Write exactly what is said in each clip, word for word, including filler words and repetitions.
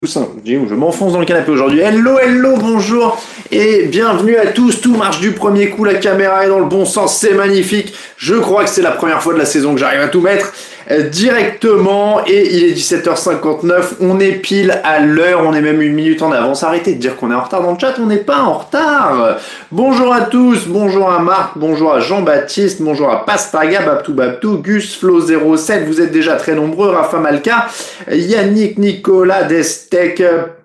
Toussaint, je m'enfonce dans le canapé aujourd'hui. Hello, hello, bonjour et bienvenue à tous. Tout marche du premier coup, la caméra est dans le bon sens, c'est magnifique. Je crois que c'est la première fois de la saison que j'arrive à tout mettre euh, directement et il est dix-sept heures cinquante-neuf. On est pile à l'heure, on est même une minute en avance. Arrêtez de dire qu'on est en retard dans le chat, on n'est pas en retard. Bonjour à tous, bonjour à Marc, bonjour à Jean-Baptiste, bonjour à Pastaga, Babtou Babtou, Gus, Flo zéro sept, vous êtes déjà très nombreux, Rafa Malka, Yannick, Nicolas, Destec,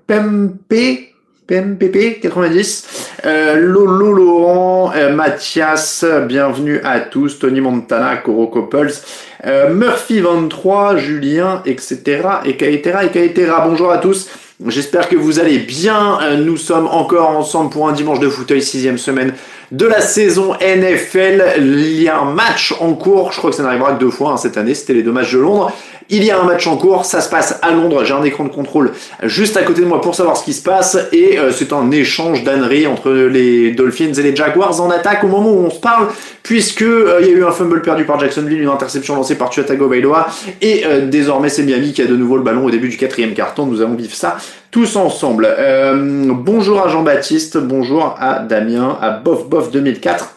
Pempe, Pempp quatre-vingt-dix, euh, Lolo Laurent, euh, Mathias, bienvenue à tous, Tony Montana, Coro Couples, euh, Murphy vingt-trois, Julien, et cetera, et cetera, et cetera. Bonjour à tous. J'espère que vous allez bien. Nous sommes encore ensemble pour un dimanche de fauteuil, sixième semaine de la saison N F L. Il y a un match en cours. Je crois que ça n'arrivera que deux fois hein, cette année. C'était les deux matchs de Londres. Il y a un match en cours. Ça se passe à Londres. J'ai un écran de contrôle juste à côté de moi pour savoir ce qui se passe. Et euh, c'est un échange d'âneries entre les Dolphins et les Jaguars en attaque au moment où on se parle, puisque euh, il y a eu un fumble perdu par Jacksonville, une interception lancée par Tua Tagovailoa. Et euh, désormais, c'est Miami qui a de nouveau le ballon au début du quatrième quart-temps. Nous allons vivre ça tous ensemble. Euh, bonjour à Jean-Baptiste, bonjour à Damien, à Bof Bof deux mille quatre,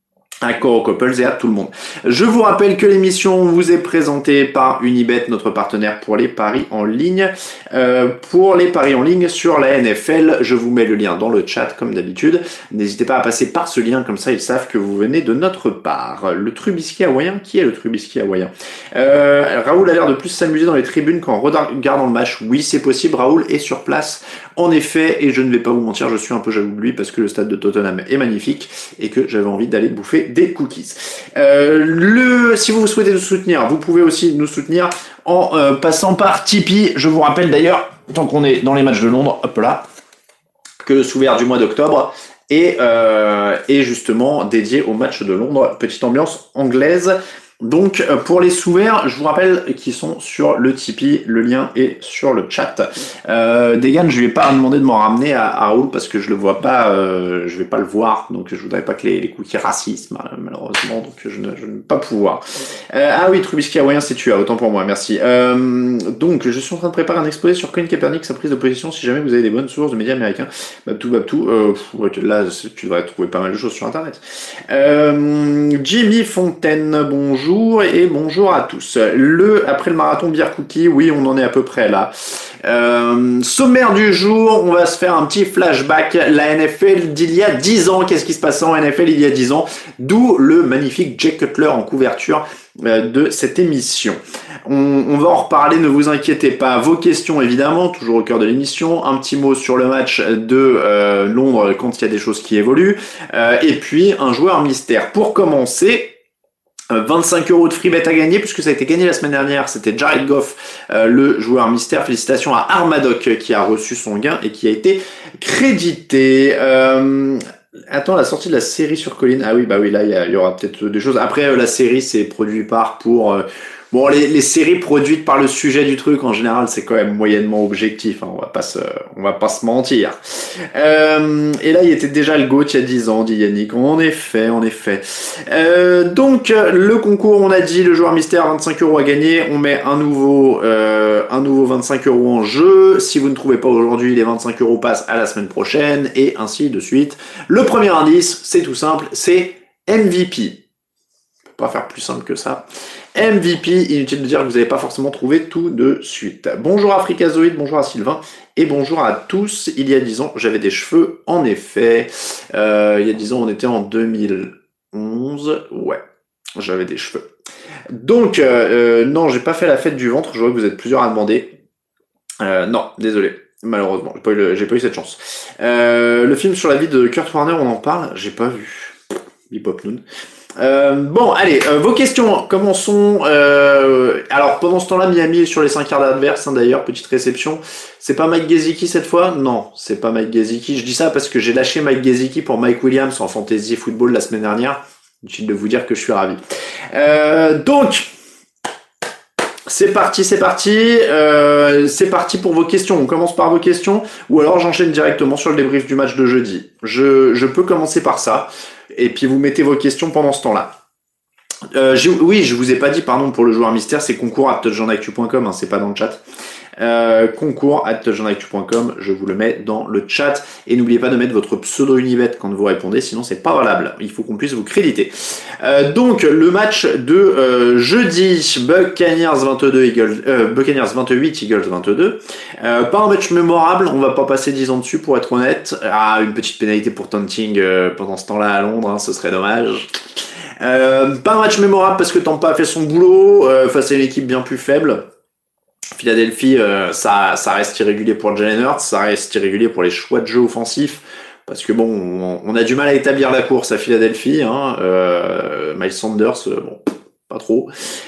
à Coro Couples et à tout le monde. Je vous rappelle que l'émission vous est présentée par Unibet, notre partenaire pour les paris en ligne. Euh, pour les paris en ligne sur la N F L, je vous mets le lien dans le chat comme d'habitude. N'hésitez pas à passer par ce lien, comme ça ils savent que vous venez de notre part. Le Trubisky hawaïen, qui est le Trubisky hawaïen euh, Raoul a l'air de plus s'amuser dans les tribunes qu'en regardant le match. Oui, c'est possible, Raoul est sur place. En effet, et je ne vais pas vous mentir, je suis un peu jaloux de lui parce que le stade de Tottenham est magnifique et que j'avais envie d'aller bouffer des cookies. Euh, le, si vous souhaitez nous soutenir, vous pouvez aussi nous soutenir en euh, passant par Tipeee. Je vous rappelle d'ailleurs, tant qu'on est dans les matchs de Londres, hop là, que le sous-vert du mois d'octobre est, euh, est justement dédié au match de Londres. Petite ambiance anglaise. Donc pour les sous-verts, je vous rappelle qu'ils sont sur le Tipeee, le lien est sur le chat. Euh, Degan, je lui ai pas demandé de m'en ramener à, à Raoul parce que je le vois pas, euh, je vais pas le voir, donc je voudrais pas que les, les cookies racisme malheureusement, donc je ne, je ne vais pas pouvoir. Euh, ah oui, Trubisky hawaïen, c'est tu as autant pour moi, merci. Euh, donc je suis en train de préparer un exposé sur Colin Kaepernick, sa prise de position. Si jamais vous avez des bonnes sources de médias américains, Babtou Babtou, euh, ouais, là tu devrais trouver pas mal de choses sur internet. Euh, Jimmy Fontaine, bonjour. Et bonjour à tous. Le après le marathon bière cookie, oui, on en est à peu près là. Euh, sommaire du jour, on va se faire un petit flashback. La N F L d'il y a dix ans, qu'est-ce qui se passait en N F L il y a dix ans? D'où le magnifique Jay Cutler en couverture euh, de cette émission. On, on va en reparler, ne vous inquiétez pas. Vos questions, évidemment, toujours au cœur de l'émission. Un petit mot sur le match de euh, Londres quand il y a des choses qui évoluent. Euh, et puis, un joueur mystère. Pour commencer, vingt-cinq euros de free bet à gagner puisque ça a été gagné la semaine dernière, c'était Jared Goff, euh, le joueur mystère. Félicitations à Armadoc qui a reçu son gain et qui a été crédité. Euh, attends, la sortie de la série sur Colin, ah oui, bah oui, là il y, y aura peut-être des choses. Après, euh, la série c'est produit par pour... Euh, Bon, les, les séries produites par le sujet du truc, en général, c'est quand même moyennement objectif, hein, on va pas se, on va pas se mentir. Euh, et là, il était déjà le GOAT il y a dix ans, dit Yannick. En effet, en effet. Euh, donc, le concours, on a dit, le joueur mystère, vingt-cinq euros à gagner. On met un nouveau, euh, un nouveau vingt-cinq euros en jeu. Si vous ne trouvez pas aujourd'hui, les vingt-cinq euros passent à la semaine prochaine, et ainsi de suite. Le premier indice, c'est tout simple, c'est M V P. On peut pas faire plus simple que ça. M V P, inutile de dire que vous n'avez pas forcément trouvé tout de suite. Bonjour à Fricazoïde, bonjour à Sylvain, et bonjour à tous. Il y a dix ans, j'avais des cheveux, en effet. Euh, il y a dix ans, on était en deux mille onze. Ouais, j'avais des cheveux. Donc, euh, non, j'ai pas fait la fête du ventre, je vois que vous êtes plusieurs à demander. Euh, non, désolé. Malheureusement, j'ai pas eu, le, j'ai pas eu cette chance. Euh, le film sur la vie de Kurt Warner, on en parle, j'ai pas vu. Bip Hop Noon. Euh, bon, allez, euh, vos questions, commençons. Euh, alors, pendant ce temps-là, Miami est sur les cinq yards adverses, hein, d'ailleurs, petite réception. C'est pas Mike Gesicki cette fois? Non, c'est pas Mike Gesicki. Je dis ça parce que j'ai lâché Mike Gesicki pour Mike Williams en Fantasy Football la semaine dernière. Inutile de vous dire que je suis ravi. Euh, donc, c'est parti, c'est parti. Euh, c'est parti pour vos questions. On commence par vos questions ou alors j'enchaîne directement sur le débrief du match de jeudi. Je, je peux commencer par ça. Et puis vous mettez vos questions pendant ce temps-là. Euh, j'ai- oui, je vous ai pas dit, pardon, pour le joueur mystère, c'est concours arobase touchdownactu point com, hein, c'est pas dans le chat. Euh, concours arobase touchdownactu point com, je vous le mets dans le chat. Et n'oubliez pas de mettre votre pseudo Unibet quand vous répondez, sinon c'est pas valable. Il faut qu'on puisse vous créditer. Euh, donc, le match de euh, jeudi, Buccaneers vingt-deux, Eagles, euh, Buccaneers vingt-huit, Eagles vingt-deux. Euh, pas un match mémorable, on va pas passer dix ans dessus pour être honnête. Ah, une petite pénalité pour taunting euh, pendant ce temps-là à Londres, hein, ce serait dommage. Euh, pas un match mémorable parce que Tampa a fait son boulot euh, face à une équipe bien plus faible. Philadelphie, euh, ça, ça reste irrégulier pour Jalen Hurts, ça reste irrégulier pour les choix de jeu offensifs. Parce que bon, on, on a du mal à établir la course à Philadelphie. Hein. Euh, Miles Sanders, euh, bon, pas trop.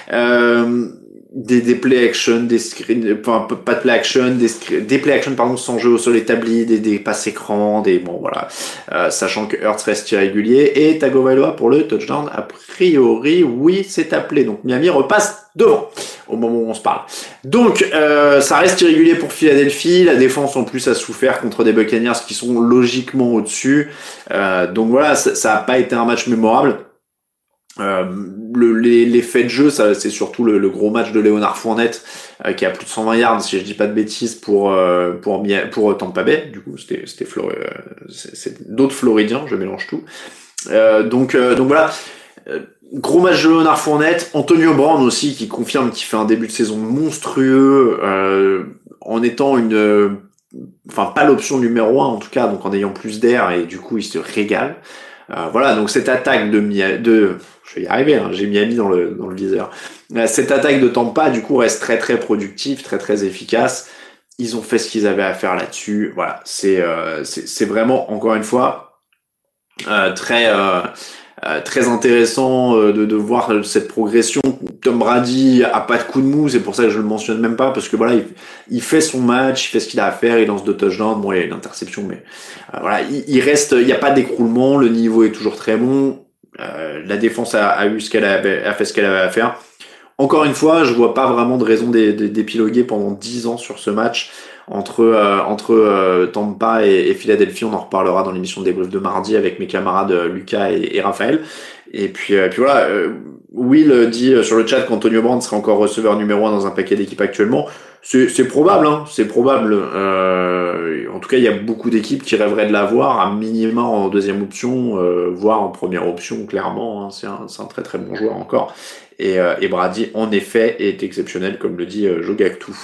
Euh, des, des play action, des screens, enfin pas de play action, des, des play action pardon sans jeu au sol établi, des, des passes écrans, des bon voilà, euh, sachant que Hurts reste irrégulier et Tagovailoa pour le touchdown a priori oui c'est appelé donc Miami repasse devant au moment où on se parle. Donc euh, ça reste irrégulier pour Philadelphie, la défense en plus a souffert contre des Buccaneers qui sont logiquement au-dessus, euh, donc voilà ça, ça a pas été un match mémorable. Euh, le, les, les faits de jeu, ça, c'est surtout le, le gros match de Léonard Fournette euh, qui a plus de cent vingt yards, si je dis pas de bêtises, pour euh, pour pour Tampa Bay. Du coup, c'était c'était Flor- euh, c'est, c'est d'autres Floridiens, je mélange tout. Euh, donc euh, donc voilà, euh, gros match de Léonard Fournette. Antonio Brown aussi qui confirme qu'il fait un début de saison monstrueux euh, en étant une euh, enfin pas l'option numéro un en tout cas, donc en ayant plus d'air et du coup il se régale. Euh, voilà, donc cette attaque de Miami, de, je vais y arriver, hein, j'ai Miami dans le dans le viseur. Euh, cette attaque de Tampa, du coup, reste très très productive, très très efficace. Ils ont fait ce qu'ils avaient à faire là-dessus. Voilà, c'est euh, c'est, c'est vraiment encore une fois euh, très euh, euh, très intéressant euh, de de voir cette progression. Tom Brady a pas de coup de mou, c'est pour ça que je le mentionne même pas parce que voilà, il, il fait son match, il fait ce qu'il a à faire, il lance deux touchdowns, bon il y a une interception mais euh, voilà, il, il reste, il n'y a pas d'écroulement, le niveau est toujours très bon, euh, la défense a, a eu ce qu'elle avait, a fait ce qu'elle avait à faire. Encore une fois, je vois pas vraiment de raison d'é- d'é- d'épiloguer pendant dix ans sur ce match entre euh, entre euh, Tampa et, et Philadelphie. On en reparlera dans l'émission de débrief de mardi avec mes camarades euh, Lucas et, et Raphaël. Et puis, euh, puis voilà, euh, Will dit sur le chat qu'Antonio Brown serait encore receveur numéro un dans un paquet d'équipes actuellement. C'est, c'est probable, hein, c'est probable. Euh, en tout cas, il y a beaucoup d'équipes qui rêveraient de l'avoir, à minima en deuxième option, euh, voire en première option, clairement. Hein, c'est, un, c'est un très très bon joueur encore. Et, euh, et Brady, en effet, est exceptionnel, comme le dit euh, Joe Gactou.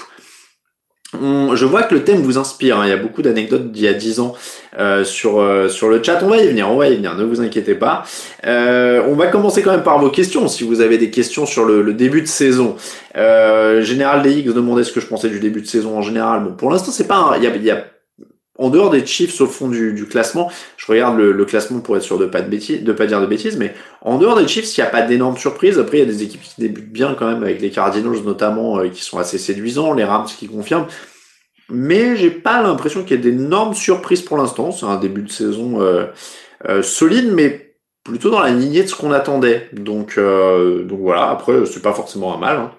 On, je vois que le thème vous inspire, hein. Il y a beaucoup d'anecdotes d'il y a dix ans euh, sur euh, sur le chat. On va y venir, on va y venir, ne vous inquiétez pas. Euh, on va commencer quand même par vos questions, si vous avez des questions sur le, le début de saison. Euh, Général D X demandait ce que je pensais du début de saison en général. Bon, pour l'instant, c'est pas, il y a, y a en dehors des Chiefs au fond du, du classement, je regarde le, le classement pour être sûr de pas de bêtises, de pas dire de bêtises, mais en dehors des Chiefs, il n'y a pas d'énormes surprises. Après, il y a des équipes qui débutent bien quand même, avec les Cardinals notamment, euh, qui sont assez séduisants, les Rams qui confirment. Mais j'ai pas l'impression qu'il y ait d'énormes surprises pour l'instant. C'est un début de saison euh, euh, solide, mais plutôt dans la lignée de ce qu'on attendait. Donc, euh, donc voilà. Après, c'est pas forcément un mal. Hein.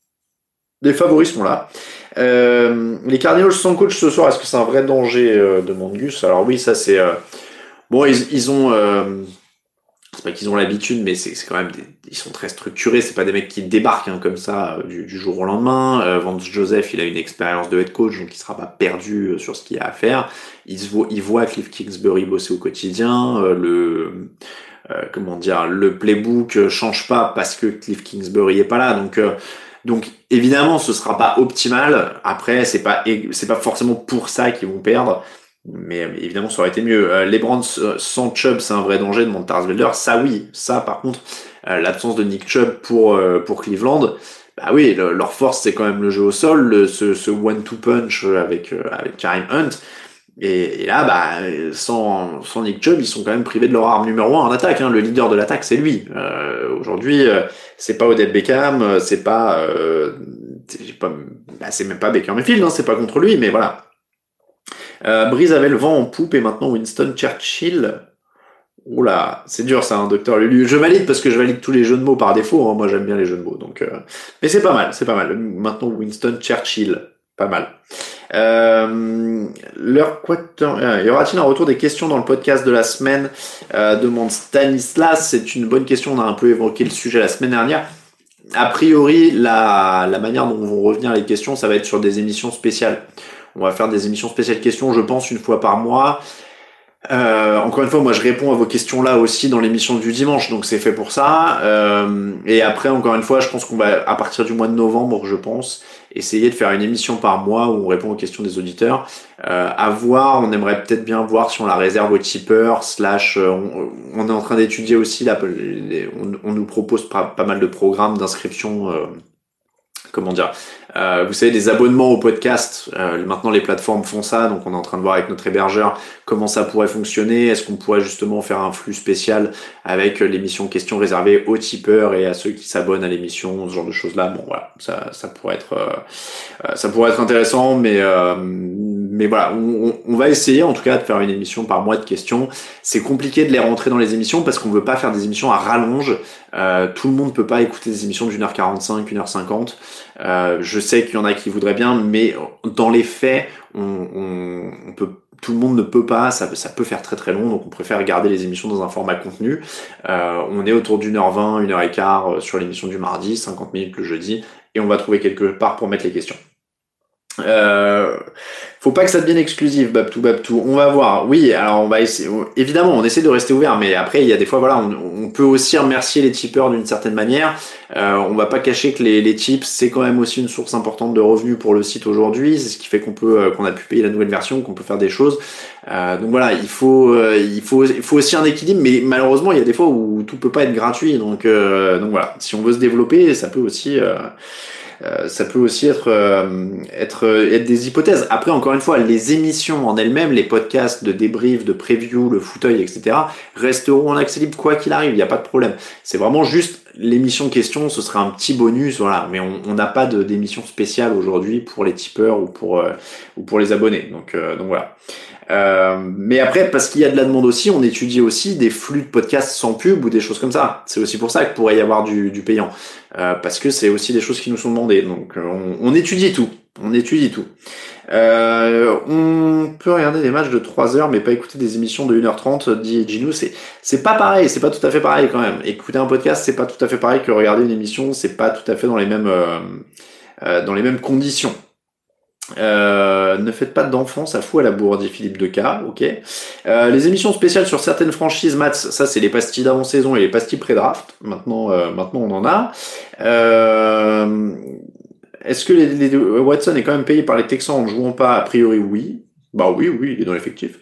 Les favoris sont là. Euh, les Cardinals sans coach ce soir, est-ce que c'est un vrai danger euh, demande Gus. Alors oui, ça c'est euh... bon. Ils, ils ont, euh... c'est pas qu'ils ont l'habitude, mais c'est, c'est quand même des... ils sont très structurés. C'est pas des mecs qui débarquent hein, comme ça euh, du, du jour au lendemain. Euh, Vance Joseph, il a une expérience de head coach, donc il sera pas perdu euh, sur ce qu'il y a à faire. Il se voit, il voit Cliff Kingsbury bosser au quotidien. Euh, le euh, comment dire, le playbook change pas parce que Cliff Kingsbury est pas là, donc. Euh, Donc évidemment, ce sera pas optimal. Après, c'est pas c'est pas forcément pour ça qu'ils vont perdre, mais, mais évidemment, ça aurait été mieux. Euh, les Browns sans Chubb, c'est un vrai danger de Montarsvelder. Ça oui, ça par contre, euh, l'absence de Nick Chubb pour euh, pour Cleveland, bah oui, le, leur force c'est quand même le jeu au sol, le, ce, ce one-two punch avec euh, avec Kareem Hunt. Et, et là, bah, sans, sans Nick Chubb, ils sont quand même privés de leur arme numéro un en attaque. Hein. Le leader de l'attaque, c'est lui. Euh, aujourd'hui, euh, c'est pas Odell Beckham, c'est pas, euh, c'est pas, bah, c'est même pas Baker Mayfield, hein, c'est pas contre lui, mais voilà. Euh, Breeze avait le vent en poupe et maintenant Winston Churchill. Oula, c'est dur ça, hein, docteur Lulu. Je valide parce que je valide tous les jeux de mots par défaut. Hein. Moi, j'aime bien les jeux de mots, donc. Euh... Mais c'est pas mal, c'est pas mal. Maintenant Winston Churchill, pas mal. Euh, leur quater... y aura-t-il un retour des questions dans le podcast de la semaine, euh, demande Stanislas. C'est une bonne question, on a un peu évoqué le sujet la semaine dernière. A priori, la, la manière dont vont revenir les questions, ça va être sur des émissions spéciales. On va faire des émissions spéciales questions, je pense, une fois par mois. Euh, encore une fois, moi je réponds à vos questions là aussi dans l'émission du dimanche, donc c'est fait pour ça. Euh, et après, encore une fois, je pense qu'on va, à partir du mois de novembre, je pense, essayer de faire une émission par mois où on répond aux questions des auditeurs. Euh, à voir, on aimerait peut-être bien voir si on la réserve aux tipeurs, slash, euh, on, on est en train d'étudier aussi, là, les, on, on nous propose pas, pas mal de programmes d'inscription, euh, comment dire, euh, vous savez, des abonnements au podcast, euh, maintenant les plateformes font ça, donc on est en train de voir avec notre hébergeur comment ça pourrait fonctionner. Est-ce qu'on pourrait justement faire un flux spécial avec l'émission questions réservée aux tipeurs et à ceux qui s'abonnent à l'émission, ce genre de choses-là. Bon voilà, ça, ça pourrait être, euh, ça pourrait être intéressant, mais euh, mais voilà, on, on va essayer en tout cas de faire une émission par mois de questions. C'est compliqué de les rentrer dans les émissions parce qu'on veut pas faire des émissions à rallonge. Euh, tout le monde peut pas écouter des émissions d'une heure quarante-cinq, une heure cinquante. Euh, je sais qu'il y en a qui voudraient bien, mais dans les faits, on, on, on peut, tout le monde ne peut pas, ça, ça peut faire très très long, donc on préfère garder les émissions dans un format contenu. Euh, on est autour d'une heure vingt, une heure et quart sur l'émission du mardi, cinquante minutes le jeudi, et on va trouver quelque part pour mettre les questions. Euh, faut pas que ça devienne exclusif, Babtou Babtou. On va voir. Oui, alors on va essayer. Évidemment, on essaie de rester ouvert, mais après il y a des fois, voilà, on, on peut aussi remercier les tipeurs d'une certaine manière. Euh, on va pas cacher que les, les tips, c'est quand même aussi une source importante de revenus pour le site aujourd'hui. C'est ce qui fait qu'on peut, euh, qu'on a pu payer la nouvelle version, qu'on peut faire des choses. Euh, donc voilà, il faut, euh, il faut, il faut aussi un équilibre, mais malheureusement, il y a des fois où tout peut pas être gratuit. Donc, euh, donc voilà, si on veut se développer, ça peut aussi. Euh, Euh, ça peut aussi être, euh, être, être des hypothèses. Après, encore une fois, les émissions en elles-mêmes, les podcasts de débrief, de preview, le fauteuil, et cetera, resteront en accès libre quoi qu'il arrive, il n'y a pas de problème. C'est vraiment juste l'émission question, ce sera un petit bonus, voilà. Mais on n'a pas de, d'émission spéciale aujourd'hui pour les tipeurs ou pour, euh, ou pour les abonnés. Donc, euh, donc voilà. Euh, mais après, parce qu'il y a de la demande aussi, on étudie aussi des flux de podcasts sans pub ou des choses comme ça. C'est aussi pour ça qu'il pourrait y avoir du, du payant. Euh, parce que c'est aussi des choses qui nous sont demandées. Donc on, on étudie tout. On étudie tout. Euh, on peut regarder des matchs de trois heures, mais pas écouter des émissions de une heure trente, dit Ginou. C'est, c'est pas pareil, c'est pas tout à fait pareil quand même. Écouter un podcast, c'est pas tout à fait pareil que regarder une émission, c'est pas tout à fait dans les mêmes, euh, euh, dans les mêmes conditions. Euh, ne faites pas d'enfants, ça fout à la bourre, dit Philippe Deca, ok. Euh, les émissions spéciales sur certaines franchises, Mats, ça c'est les pastilles d'avant-saison et les pastilles pré-draft. Maintenant, euh, maintenant on en a. Euh, est-ce que les, les, Watson est quand même payé par les Texans en ne jouant pas? A priori, oui. Bah oui, oui, il est dans l'effectif.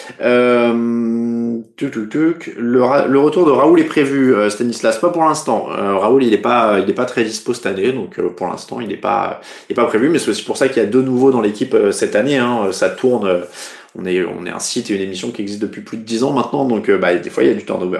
Euh, tuc, tuc, tuc. Le, le retour de Raoul est prévu, euh, Stanislas, pas pour l'instant. Euh, Raoul, il est pas, il est pas très dispo cette année, donc euh, pour l'instant, il est pas, il est pas prévu. Mais c'est aussi pour ça qu'il y a deux nouveaux dans l'équipe euh, cette année. Hein, ça tourne. Euh, on est, on est un site et une émission qui existe depuis plus de dix ans maintenant, donc euh, bah des fois il y a du turnover.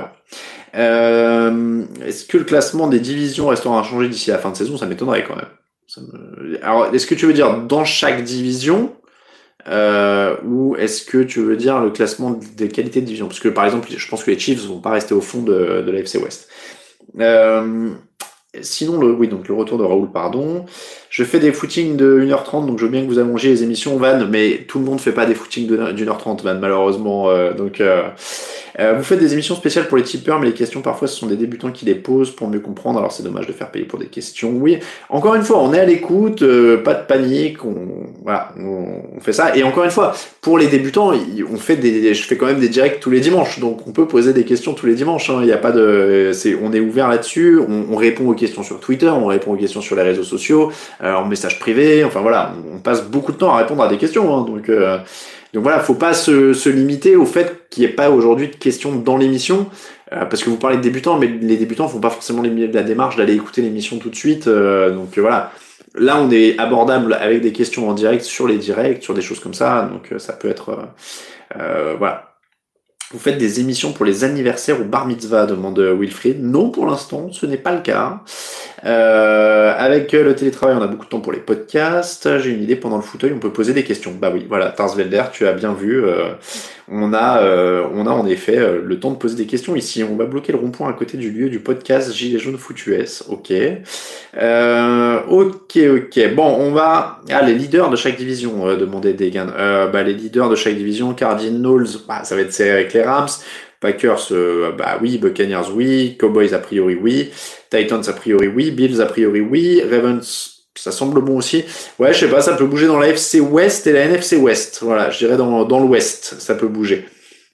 Euh, est-ce que le classement des divisions restera inchangé d'ici la fin de saison? Ça m'étonnerait quand même. Ça me... Alors, est-ce que tu veux dire dans chaque division? Euh, ou est-ce que tu veux dire le classement des qualités de division? Parce que par exemple, je pense que les Chiefs vont pas rester au fond de, de l'A F C West. Euh, sinon, le, oui, donc le retour de Raoul, pardon. Je fais des footings de une heure trente, donc je veux bien que vous allongiez les émissions, Van, mais tout le monde fait pas des footings de, d'une heure trente, Van, malheureusement. Euh, donc, euh, euh, vous faites des émissions spéciales pour les tipeurs, mais les questions, parfois, ce sont des débutants qui les posent pour mieux comprendre. Alors, c'est dommage de faire payer pour des questions. Oui, encore une fois, on est à l'écoute, euh, pas de panique, on, voilà, on, on fait ça. Et encore une fois, pour les débutants, on fait des, je fais quand même des directs tous les dimanches, donc on peut poser des questions tous les dimanches. Hein. Il n'y a pas de, c'est, on est ouvert là-dessus. On, on répond aux questions sur Twitter, on répond aux questions sur les réseaux sociaux, euh, en message privé. Enfin voilà, on passe beaucoup de temps à répondre à des questions. Hein. Donc euh, Donc voilà, faut pas se, se limiter au fait qu'il n'y ait pas aujourd'hui de questions dans l'émission, euh, parce que vous parlez de débutants, mais les débutants font pas forcément les, la démarche d'aller écouter l'émission tout de suite. Euh, donc euh, voilà, là on est abordable avec des questions en direct sur les directs, sur des choses comme ça. Donc euh, ça peut être euh, euh, voilà. Vous faites des émissions pour les anniversaires ou bar mitzvah, demande Wilfried. Non, pour l'instant, ce n'est pas le cas. Euh, avec le télétravail, on a beaucoup de temps pour les podcasts. J'ai une idée, pendant le fauteuil, on peut poser des questions. Bah oui, voilà, Tarsvelder, tu as bien vu. Euh, on a, euh, on a en effet euh, le temps de poser des questions ici. On va bloquer le rond-point à côté du lieu du podcast Gilets jaunes Foot U S. Ok. Euh, ok, ok. Bon, on va... Ah, les leaders de chaque division, euh, demandait Degan. Euh, bah, les leaders de chaque division, Cardinals, bah, ça va être serré avec les Rams. Packers, euh, bah oui. Buccaneers, oui. Cowboys, a priori, oui. Titans, a priori, oui. Bills, a priori, oui. Ravens, ça semble bon aussi. Ouais, je sais pas, ça peut bouger dans la F C West et la N F C West. Voilà, je dirais dans, dans l'Ouest, ça peut bouger.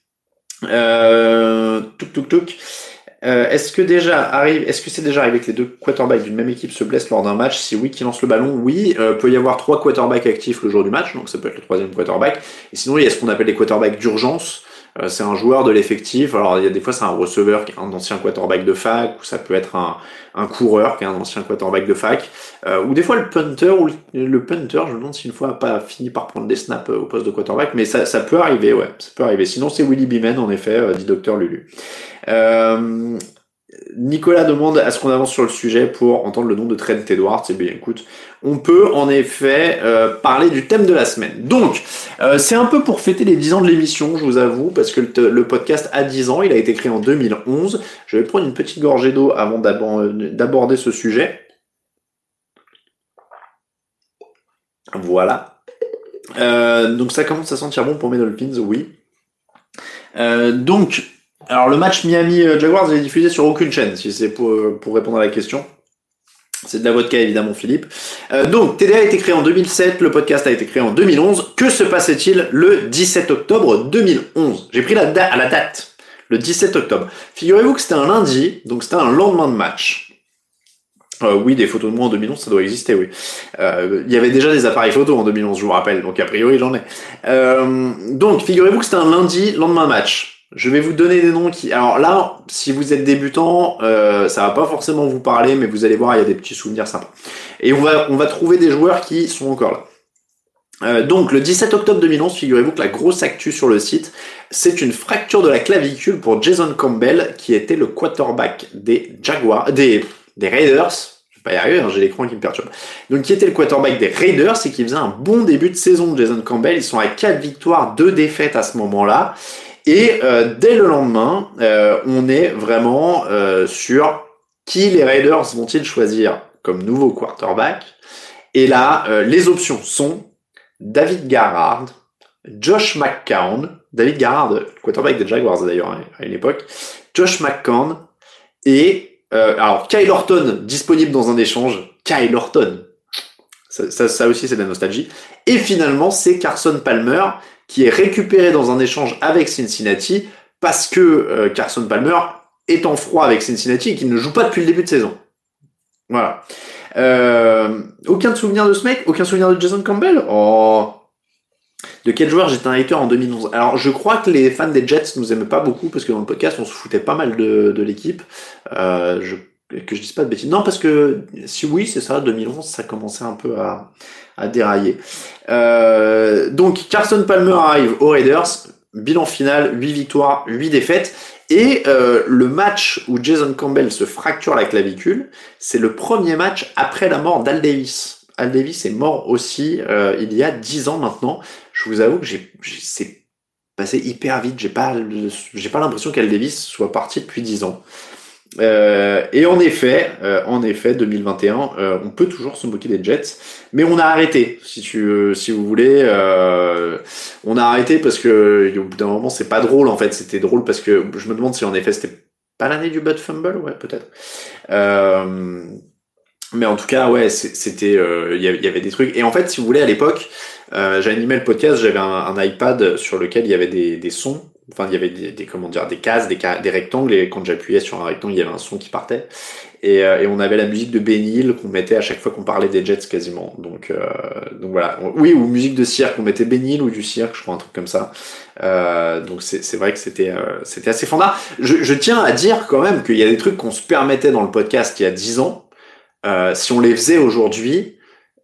Euh, touk touk touk. Euh, est-ce que déjà arrive, est-ce que c'est déjà arrivé que les deux quarterbacks d'une même équipe se blessent lors d'un match? Si oui, qui lance le ballon? Oui. Euh, peut y avoir trois quarterbacks actifs le jour du match, donc ça peut être le troisième quarterback. Et sinon, il y a ce qu'on appelle les quarterbacks d'urgence. Euh, c'est un joueur de l'effectif. Alors, il y a des fois, c'est un receveur qui est un ancien quarterback de fac, ou ça peut être un, un coureur qui est un ancien quarterback de fac, euh, ou des fois le punter, ou le, le punter, je me demande si une fois n'a pas fini par prendre des snaps au poste de quarterback, mais ça, ça peut arriver, ouais, ça peut arriver. Sinon, c'est Willie Beeman, en effet, euh, dit Docteur Lulu. Euh, Nicolas demande à ce qu'on avance sur le sujet pour entendre le nom de Trent Edwards. Eh bien, écoute, on peut en effet euh, parler du thème de la semaine. Donc, euh, c'est un peu pour fêter les dix ans de l'émission, je vous avoue, parce que le, le podcast a dix ans, il a été créé en deux mille onze. Je vais prendre une petite gorgée d'eau avant d'aborder ce sujet. Voilà. Euh, donc ça commence à sentir bon pour mes Dolphins, oui. Euh, donc... Alors le match Miami-Jaguars est diffusé sur aucune chaîne, si c'est pour, pour répondre à la question. C'est de la vodka évidemment, Philippe. Euh, donc T D A a été créé en deux mille sept, le podcast a été créé en deux mille onze. Que se passait-il le dix-sept octobre deux mille onze? J'ai pris la date à la date, le dix-sept octobre. Figurez-vous que c'était un lundi, donc c'était un lendemain de match. Euh, oui, des photos de moi en deux mille onze, ça doit exister, oui. Euh, il y avait déjà des appareils photos en deux mille onze, je vous rappelle, donc a priori j'en ai. Euh, donc figurez-vous que c'était un lundi, lendemain de match. Je vais vous donner des noms qui... Alors là, si vous êtes débutant, euh, ça va pas forcément vous parler, mais vous allez voir, il y a des petits souvenirs sympas. Et on va, on va trouver des joueurs qui sont encore là. Euh, donc, le dix-sept octobre deux mille onze, figurez-vous que la grosse actu sur le site, c'est une fracture de la clavicule pour Jason Campbell, qui était le quarterback des Jaguars, des, des Raiders. Je vais pas y arriver, hein, j'ai l'écran qui me perturbe. Donc, qui était le quarterback des Raiders et qui faisait un bon début de saison de Jason Campbell. Ils sont à quatre victoires, deux défaites à ce moment-là. Et euh, dès le lendemain, euh, on est vraiment euh, sur qui les Raiders vont-ils choisir comme nouveau quarterback. Et là, euh, les options sont David Garrard, Josh McCown, David Garrard, quarterback des Jaguars d'ailleurs à une époque, Josh McCown et euh, alors Kyle Orton disponible dans un échange. Kyle Orton, ça, ça, ça aussi c'est de la nostalgie. Et finalement, c'est Carson Palmer, qui est récupéré dans un échange avec Cincinnati, parce que euh, Carson Palmer est en froid avec Cincinnati et qu'il ne joue pas depuis le début de saison. Voilà. Euh, aucun souvenir de ce mec? Aucun souvenir de Jason Campbell? Oh. De quel joueur j'étais un hater en deux mille onze? Alors, je crois que les fans des Jets nous aimaient pas beaucoup, parce que dans le podcast, on se foutait pas mal de, de l'équipe. Euh, je, que je dise pas de bêtises. Non, parce que, si oui, c'est ça, deux mille onze, ça commençait un peu à... à dérailler. Euh, donc Carson Palmer arrive aux Raiders, bilan final, huit victoires, huit défaites, et euh, le match où Jason Campbell se fracture la clavicule, c'est le premier match après la mort d'Al Davis. Al Davis est mort aussi euh, il y a dix ans maintenant. Je vous avoue que j'ai, j'ai c'est passé hyper vite, j'ai pas, j'ai pas l'impression qu'Al Davis soit parti depuis dix ans. Euh, et en effet, euh, en effet, deux mille vingt et un, euh, on peut toujours se moquer des Jets, mais on a arrêté. Si tu, euh, si vous voulez, euh, on a arrêté parce que au bout d'un moment, c'est pas drôle en fait. C'était drôle parce que je me demande si en effet c'était pas l'année du Bud Fumble, ouais peut-être. Euh, mais en tout cas, ouais, c'était, il euh, y, y avait des trucs. Et en fait, si vous voulez, à l'époque, euh, j'animais le podcast, j'avais un, un iPad sur lequel il y avait des, des sons. Enfin, il y avait des, des comment dire, des cases, des, des rectangles, et quand j'appuyais sur un rectangle, il y avait un son qui partait. Et, euh, et on avait la musique de Benny Hill qu'on mettait à chaque fois qu'on parlait des Jets quasiment. Donc, euh, donc voilà. Oui, ou musique de cirque, on mettait Benny Hill ou du cirque, je crois, un truc comme ça. Euh, donc c'est, c'est vrai que c'était, euh, c'était assez fandard. Je, je tiens à dire quand même qu'il y a des trucs qu'on se permettait dans le podcast il y a dix ans. Euh, si on les faisait aujourd'hui,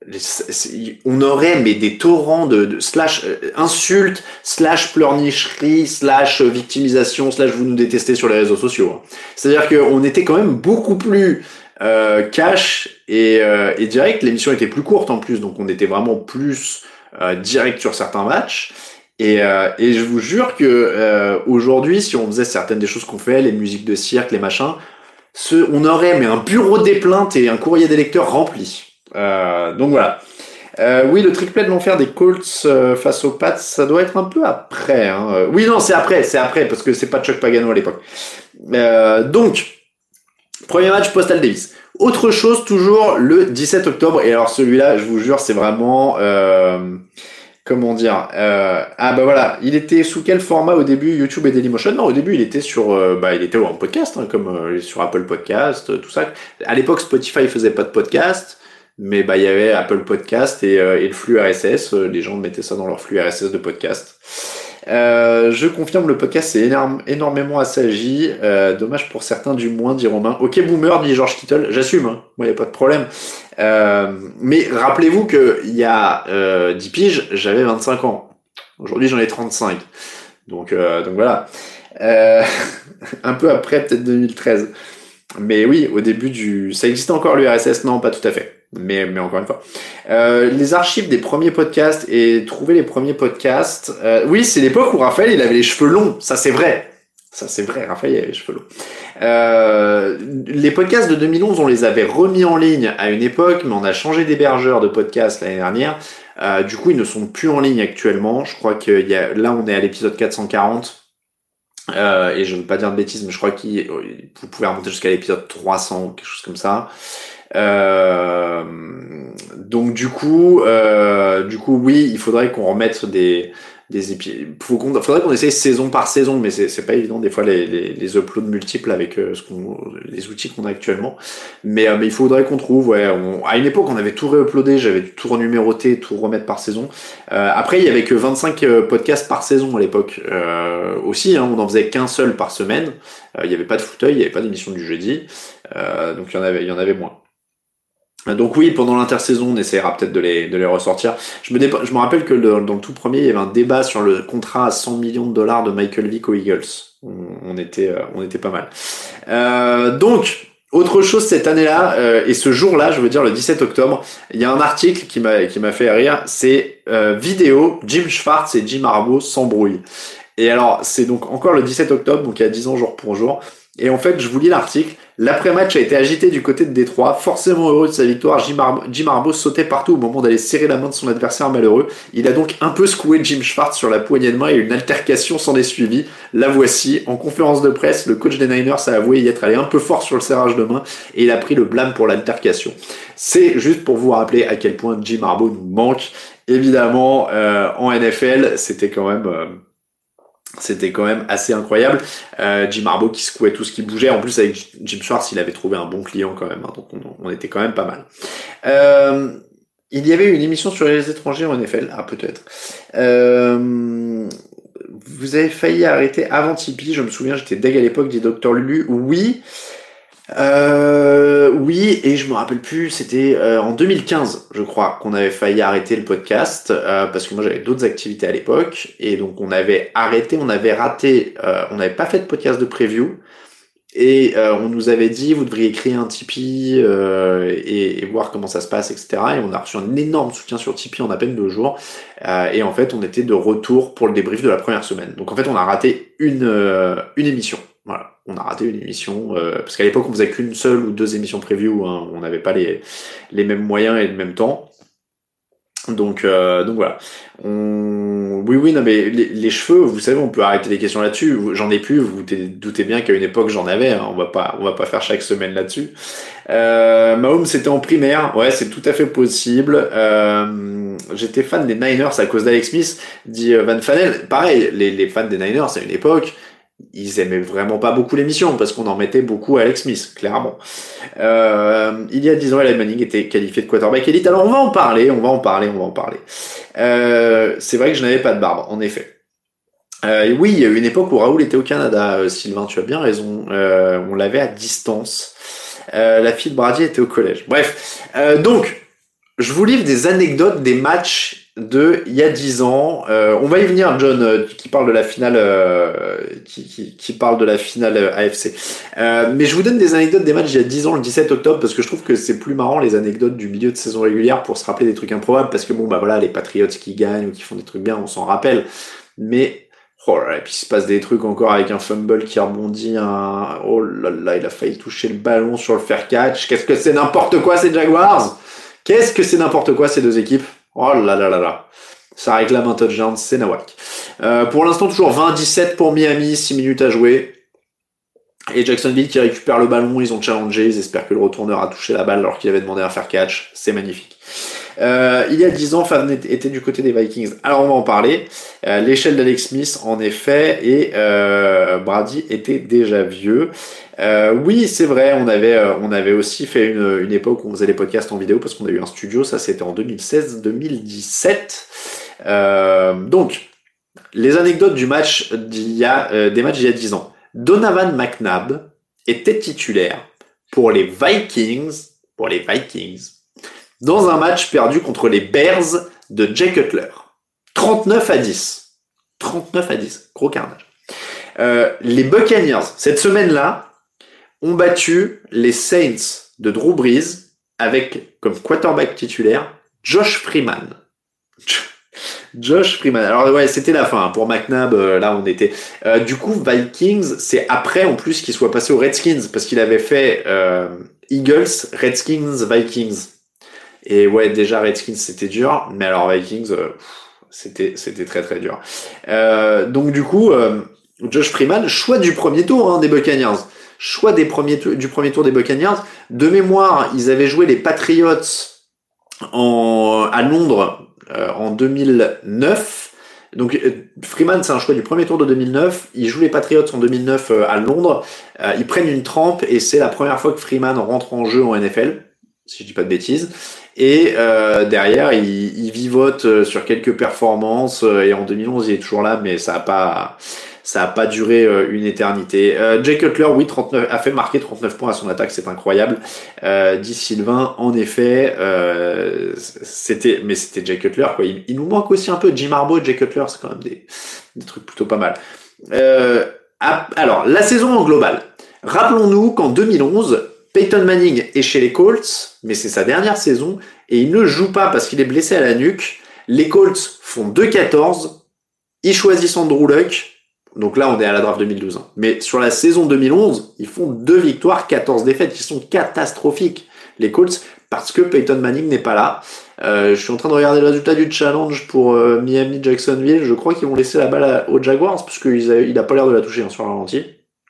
on aurait mais des torrents de, de slash euh, insultes, slash pleurnicherie, slash victimisation, slash vous nous détestez sur les réseaux sociaux. C'est-à-dire qu'on était quand même beaucoup plus euh, cash et, euh, et direct. L'émission était plus courte en plus, donc on était vraiment plus euh, direct sur certains matchs. Et, euh, et je vous jure que euh, aujourd'hui, si on faisait certaines des choses qu'on fait, les musiques de cirque, les machins, ce, on aurait mais un bureau des plaintes et un courrier des lecteurs rempli. Euh, donc voilà. Euh, oui, le trick play de l'enfer des Colts euh, face aux Pats, ça doit être un peu après. Hein. Euh, oui, non, c'est après, c'est après parce que c'est pas Chuck Pagano à l'époque. Euh, donc, premier match Postal Davis. Autre chose, toujours le dix-sept octobre. Et alors celui-là, je vous jure, c'est vraiment... Euh, comment dire euh, Ah bah voilà, il était sous quel format au début, YouTube et Dailymotion? Non, au début, il était sur... Euh, bah, il était en podcast, hein, comme euh, sur Apple Podcast, euh, tout ça. À l'époque, Spotify faisait pas de podcast, mais bah il y avait Apple Podcast et, euh, et le flux R S S. Euh, les gens mettaient ça dans leur flux R S S de podcast. Euh, je confirme, le podcast c'est énorme, énormément assagi. Euh, dommage pour certains du moins, dit Romain. Ok boomer, dit George Kittle, j'assume, hein. Moi y a pas de problème. Euh, mais rappelez-vous que il y a euh, dix piges, j'avais vingt-cinq ans. Aujourd'hui j'en ai trente-cinq. Donc euh, donc voilà. Euh, un peu après peut-être deux mille treize. Mais oui, au début du... Ça existait encore l'U R S S? Non, pas tout à fait. Mais, mais encore une fois. Euh, les archives des premiers podcasts et trouver les premiers podcasts... Euh, oui, c'est l'époque où Raphaël, il avait les cheveux longs. Ça, c'est vrai. Ça, c'est vrai. Raphaël, il avait les cheveux longs. Euh, les podcasts de deux mille onze, on les avait remis en ligne à une époque, mais on a changé d'hébergeur de podcasts l'année dernière. Euh, du coup, ils ne sont plus en ligne actuellement. Je crois que y a... là, on est à l'épisode quatre cent quarante. Euh, et je ne veux pas dire de bêtises, mais je crois que vous pouvez remonter jusqu'à l'épisode trois cents ou quelque chose comme ça. Euh, donc du coup, euh, du coup, oui, il faudrait qu'on remette des des épisodes. Faut qu'on, faudrait qu'on essaye saison par saison, mais c'est c'est pas évident des fois les les, les uploads multiples avec euh, ce qu'on, les outils qu'on a actuellement. Mais euh, mais il faudrait qu'on trouve. Ouais, on, à une époque, on avait tout réuploadé, j'avais tout renuméroté, tout remettre par saison. Euh, après, il y avait que vingt-cinq podcasts par saison à l'époque euh, aussi. Hein, on en faisait qu'un seul par semaine. Euh, il y avait pas de fauteuil, il y avait pas d'émission du jeudi, euh, donc il y en avait il y en avait moins. Donc oui, pendant l'intersaison, on essaiera peut-être de les, de les ressortir. Je me, dépa- je me rappelle que le, dans le tout premier, il y avait un débat sur le contrat à cent millions de dollars de Michael Vick aux Eagles. On, on était, euh, on était pas mal. Euh, donc, autre chose cette année-là, euh, et ce jour-là, je veux dire le dix-sept octobre, il y a un article qui m'a, qui m'a fait rire, c'est euh, vidéo, Jim Schwartz et Jim Harbaugh s'embrouillent. Et alors, c'est donc encore le dix-sept octobre, donc il y a dix ans jour pour jour. Et en fait, je vous lis l'article. L'après-match a été agité du côté de Détroit. Forcément heureux de sa victoire, Jim, Har- Jim Harbaugh sautait partout au moment d'aller serrer la main de son adversaire malheureux. Il a donc un peu secoué Jim Schwartz sur la poignée de main et une altercation s'en est suivie. La voici. En conférence de presse, le coach des Niners a avoué y être allé un peu fort sur le serrage de main et il a pris le blâme pour l'altercation. C'est juste pour vous rappeler à quel point Jim Harbaugh nous manque. Évidemment, euh, en N F L, c'était quand même... Euh, C'était quand même assez incroyable. Euh, Jim Harbaugh qui secouait tout ce qui bougeait. En plus, avec Jim Schwartz, il avait trouvé un bon client quand même. Hein, donc, on, on était quand même pas mal. Euh, il y avait une émission sur les étrangers en N F L. Ah, peut-être. Euh, vous avez failli arrêter avant Tipeee. Je me souviens, j'étais deg à l'époque, dit docteur Lulu. Oui. Euh, oui, et je me rappelle plus, c'était euh, en deux mille quinze, je crois, qu'on avait failli arrêter le podcast, euh, parce que moi j'avais d'autres activités à l'époque, et donc on avait arrêté, on avait raté, euh, on n'avait pas fait de podcast de preview, et euh, on nous avait dit, vous devriez créer un Tipeee euh, et, et voir comment ça se passe, et cetera. Et on a reçu un énorme soutien sur Tipeee en à peine deux jours, euh, et en fait on était de retour pour le débrief de la première semaine. Donc en fait on a raté une, euh, une émission. Voilà, on a raté une émission, euh, parce qu'à l'époque on faisait qu'une seule ou deux émissions preview, hein, on n'avait pas les, les mêmes moyens et le même temps. Donc, euh, donc voilà. On... Oui, oui, non, mais les, les cheveux, vous savez, on peut arrêter les questions là-dessus. J'en ai plus, vous vous doutez bien qu'à une époque j'en avais. Hein, on va pas, on va pas faire chaque semaine là-dessus. Euh, Mahomes, c'était en primaire. Ouais, c'est tout à fait possible. Euh, j'étais fan des Niners à cause d'Alex Smith, dit Van Fanel. Pareil, les, les fans des Niners à une époque, ils aimaient vraiment pas beaucoup l'émission parce qu'on en mettait beaucoup à Alex Smith, clairement. Euh, il y a dix ans, Eli Manning était qualifié de quarterback élite. Alors on va en parler, on va en parler, on va en parler. Euh, c'est vrai que je n'avais pas de barbe, en effet. Euh, et oui, il y a eu une époque où Raoul était au Canada, euh, Sylvain, tu as bien raison. Euh, on l'avait à distance. Euh, la fille de Brady était au collège. Bref, euh, donc, je vous livre des anecdotes des matchs de il y a dix ans. Euh, on va y venir, John, euh, qui parle de la finale, euh, qui, qui, qui parle de la finale euh, A F C. Euh, mais je vous donne des anecdotes des matchs il y a dix ans, le dix-sept octobre, parce que je trouve que c'est plus marrant les anecdotes du milieu de saison régulière pour se rappeler des trucs improbables, parce que bon, bah voilà, les Patriots qui gagnent ou qui font des trucs bien, on s'en rappelle. Mais oh là là, et puis il se passe des trucs encore avec un fumble qui rebondit, un oh là là, il a failli toucher le ballon sur le fair catch. Qu'est-ce que c'est n'importe quoi ces Jaguars? Qu'est-ce que c'est n'importe quoi ces deux équipes? Oh là là là là. Ça réclame un touchdown, c'est nawak. Euh, pour l'instant, toujours vingt dix-sept pour Miami, six minutes à jouer. Et Jacksonville qui récupère le ballon, ils ont challengé, ils espèrent que le retourneur a touché la balle alors qu'il avait demandé un fair catch. C'est magnifique. Euh, il y a dix ans, Favre était du côté des Vikings. Alors on va en parler. Euh, l'échelle d'Alex Smith, en effet, et euh, Brady était déjà vieux. Euh, oui, c'est vrai, on avait, euh, on avait aussi fait une, une époque où on faisait les podcasts en vidéo parce qu'on a eu un studio, ça c'était en deux mille seize deux mille dix-sept. Euh, donc, les anecdotes du match d'il y a, euh, des matchs d'il y a dix ans. Donovan McNabb était titulaire pour les Vikings, pour les Vikings, dans un match perdu contre les Bears de Jay Cutler. trente-neuf à dix. trente-neuf à dix. Gros carnage. Euh, les Buccaneers, cette semaine-là, ont battu les Saints de Drew Brees avec comme quarterback titulaire Josh Freeman. Josh Freeman. Alors ouais, c'était la fin hein. Pour McNabb. Euh, là, on était. Euh, du coup, Vikings, c'est après en plus qu'il soit passé aux Redskins parce qu'il avait fait euh, Eagles, Redskins, Vikings. Et ouais, déjà Redskins c'était dur, mais alors Vikings, euh, c'était c'était très très dur. Euh, donc du coup, euh, Josh Freeman, choix du premier tour hein, des Buccaneers. Choix des premiers du premier tour des Buccaneers. De mémoire, ils avaient joué les Patriots en, à Londres euh, en deux mille neuf. Donc euh, Freeman, c'est un choix du premier tour de deux mille neuf. Ils jouent les Patriots en deux mille neuf euh, à Londres. Euh, ils prennent une trempe et c'est la première fois que Freeman rentre en jeu en N F L, si je dis pas de bêtises. Et euh, derrière, il, il vivote sur quelques performances. Et en deux mille onze, il est toujours là, mais ça a pas... Ça a pas duré euh, une éternité. Euh, Jay Cutler, oui, trente-neuf, a fait marquer trente-neuf points à son attaque, c'est incroyable. Euh, dit Sylvain, en effet, euh, c'était, mais c'était Jay Cutler, quoi. Il, il nous manque aussi un peu Jim Harbaugh et Jay Cutler, c'est quand même des, des trucs plutôt pas mal. Euh, à, alors, la saison en global. Rappelons-nous qu'en deux mille onze, Peyton Manning est chez les Colts, mais c'est sa dernière saison, et il ne joue pas parce qu'il est blessé à la nuque. Les Colts font deux quatorze, ils choisissent Andrew Luck. Donc là, on est à la draft deux mille douze. Hein. Mais sur la saison deux mille onze, ils font deux victoires, quatorze défaites, qui sont catastrophiques, les Colts, parce que Peyton Manning n'est pas là. Euh, je suis en train de regarder le résultat du challenge pour euh, Miami-Jacksonville. Je crois qu'ils vont laisser la balle à, aux Jaguars, parce qu'il a, il a pas l'air de la toucher hein, sur le ralenti.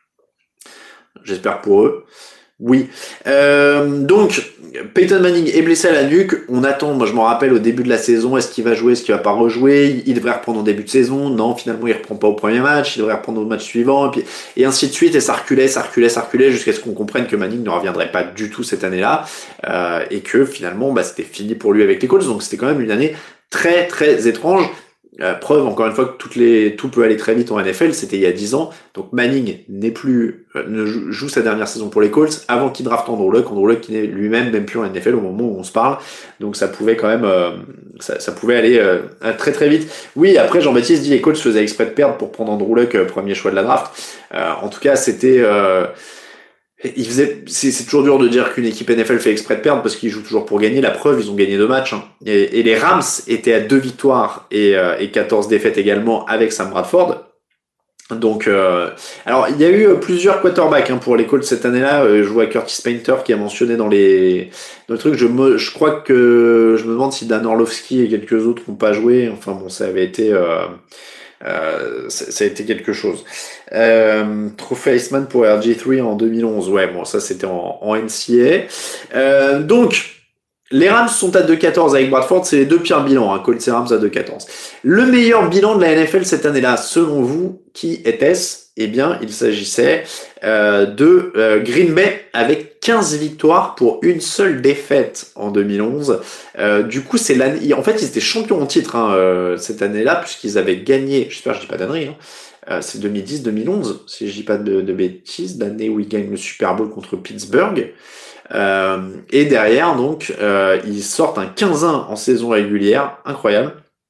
J'espère pour eux. Oui. Euh, donc, Peyton Manning est blessé à la nuque. On attend, moi je m'en rappelle au début de la saison, est-ce qu'il va jouer, est-ce qu'il va pas rejouer? Il devrait reprendre en début de saison. Non, finalement il reprend pas au premier match, il devrait reprendre au match suivant, et, puis, et ainsi de suite. Et ça reculait, ça reculait, ça reculait, jusqu'à ce qu'on comprenne que Manning ne reviendrait pas du tout cette année-là. Euh, et que finalement, bah, c'était fini pour lui avec les Colts. Donc c'était quand même une année très très étrange. Euh, preuve encore une fois que toutes les, tout peut aller très vite en N F L, c'était il y a dix ans. Donc Manning n'est plus, euh, ne joue, joue sa dernière saison pour les Colts avant qu'il draft Andrew Luck. Andrew Luck qui n'est lui-même même plus en N F L au moment où on se parle. Donc ça pouvait quand même, euh, ça, ça pouvait aller euh, très très vite. Oui, après Jean-Baptiste dit les Colts faisaient exprès de perdre pour prendre Andrew Luck, euh, premier choix de la draft. Euh, en tout cas, c'était euh, Il faisait, c'est, c'est toujours dur de dire qu'une équipe N F L fait exprès de perdre parce qu'ils jouent toujours pour gagner. La preuve, ils ont gagné deux matchs. Hein. Et, et les Rams étaient à deux victoires et, euh, et quatorze défaites également avec Sam Bradford. Donc, euh, alors il y a eu plusieurs quarterbacks hein, pour les Colts cette année-là. Euh, je vois Curtis Painter qui a mentionné dans les, dans les trucs. Je me, je crois que je me demande si Dan Orlovsky et quelques autres n'ont pas joué. Enfin bon, ça avait été. Euh, Euh, ça, ça a été quelque chose. Euh, Trophée Iceman pour R G trois en deux mille onze. Ouais, bon, ça c'était en, en N C A A. Euh, donc, les Rams sont à deux quatorze avec Bradford, c'est les deux pires bilans. Hein, Colts et Rams à deux quatorze. Le meilleur bilan de la N F L cette année-là, selon vous, qui était-ce? Eh bien, il s'agissait euh, de euh, Green Bay avec quinze victoires pour une seule défaite en deux mille onze. Euh, du coup, c'est l'année. En fait, ils étaient champions en titre hein, euh, cette année-là puisqu'ils avaient gagné. J'espère que je dis pas d'annerie. Hein. Euh, c'est deux mille dix deux mille onze, si je dis pas de, de bêtises, l'année où ils gagnent le Super Bowl contre Pittsburgh. Euh, et derrière, donc, euh, ils sortent un quinze un en saison régulière, incroyable.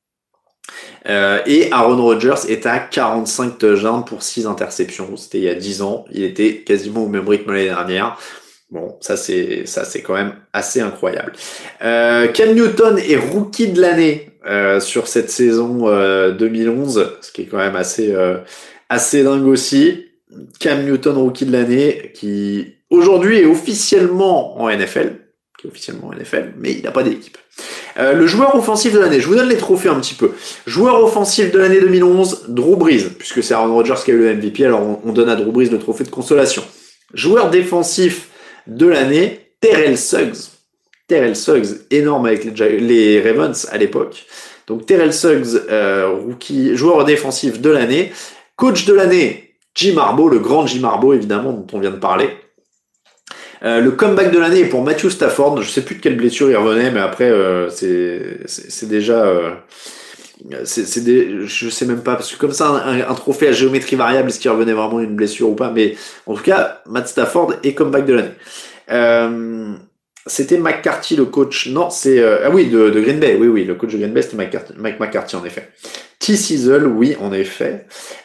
Euh, et Aaron Rodgers est à quarante-cinq touchdowns pour six interceptions. C'était il y a dix ans. Il était quasiment au même rythme l'année dernière. Bon, ça c'est ça c'est quand même assez incroyable. Euh, Cam Newton est rookie de l'année euh, sur cette saison euh, deux mille onze, ce qui est quand même assez euh, assez dingue aussi. Cam Newton rookie de l'année, qui aujourd'hui est officiellement en N F L, qui est officiellement en N F L, mais il n'a pas d'équipe. Euh, le joueur offensif de l'année, je vous donne les trophées un petit peu. Joueur offensif de l'année deux mille onze, Drew Brees, puisque c'est Aaron Rodgers qui a eu le M V P, alors on, on donne à Drew Brees le trophée de consolation. Joueur défensif de l'année, Terrell Suggs. Terrell Suggs, énorme avec les, les Ravens à l'époque. Donc Terrell Suggs, euh, rookie, joueur défensif de l'année. Coach de l'année, Jim Harbaugh, le grand Jim Harbaugh évidemment dont on vient de parler. Euh, le comeback de l'année est pour Matthew Stafford. Je sais plus de quelle blessure il revenait, mais après euh, c'est, c'est c'est déjà euh, c'est c'est des, je sais même pas parce que comme ça un, un trophée à géométrie variable, est-ce qu'il revenait vraiment d'une blessure ou pas, mais en tout cas Matt Stafford est comeback de l'année. Euh, c'était McCarthy le coach, non c'est euh, ah oui de, de Green Bay, oui oui le coach de Green Bay c'était McCarthy, Mike McCarthy en effet. T-Sizzle, oui, en effet.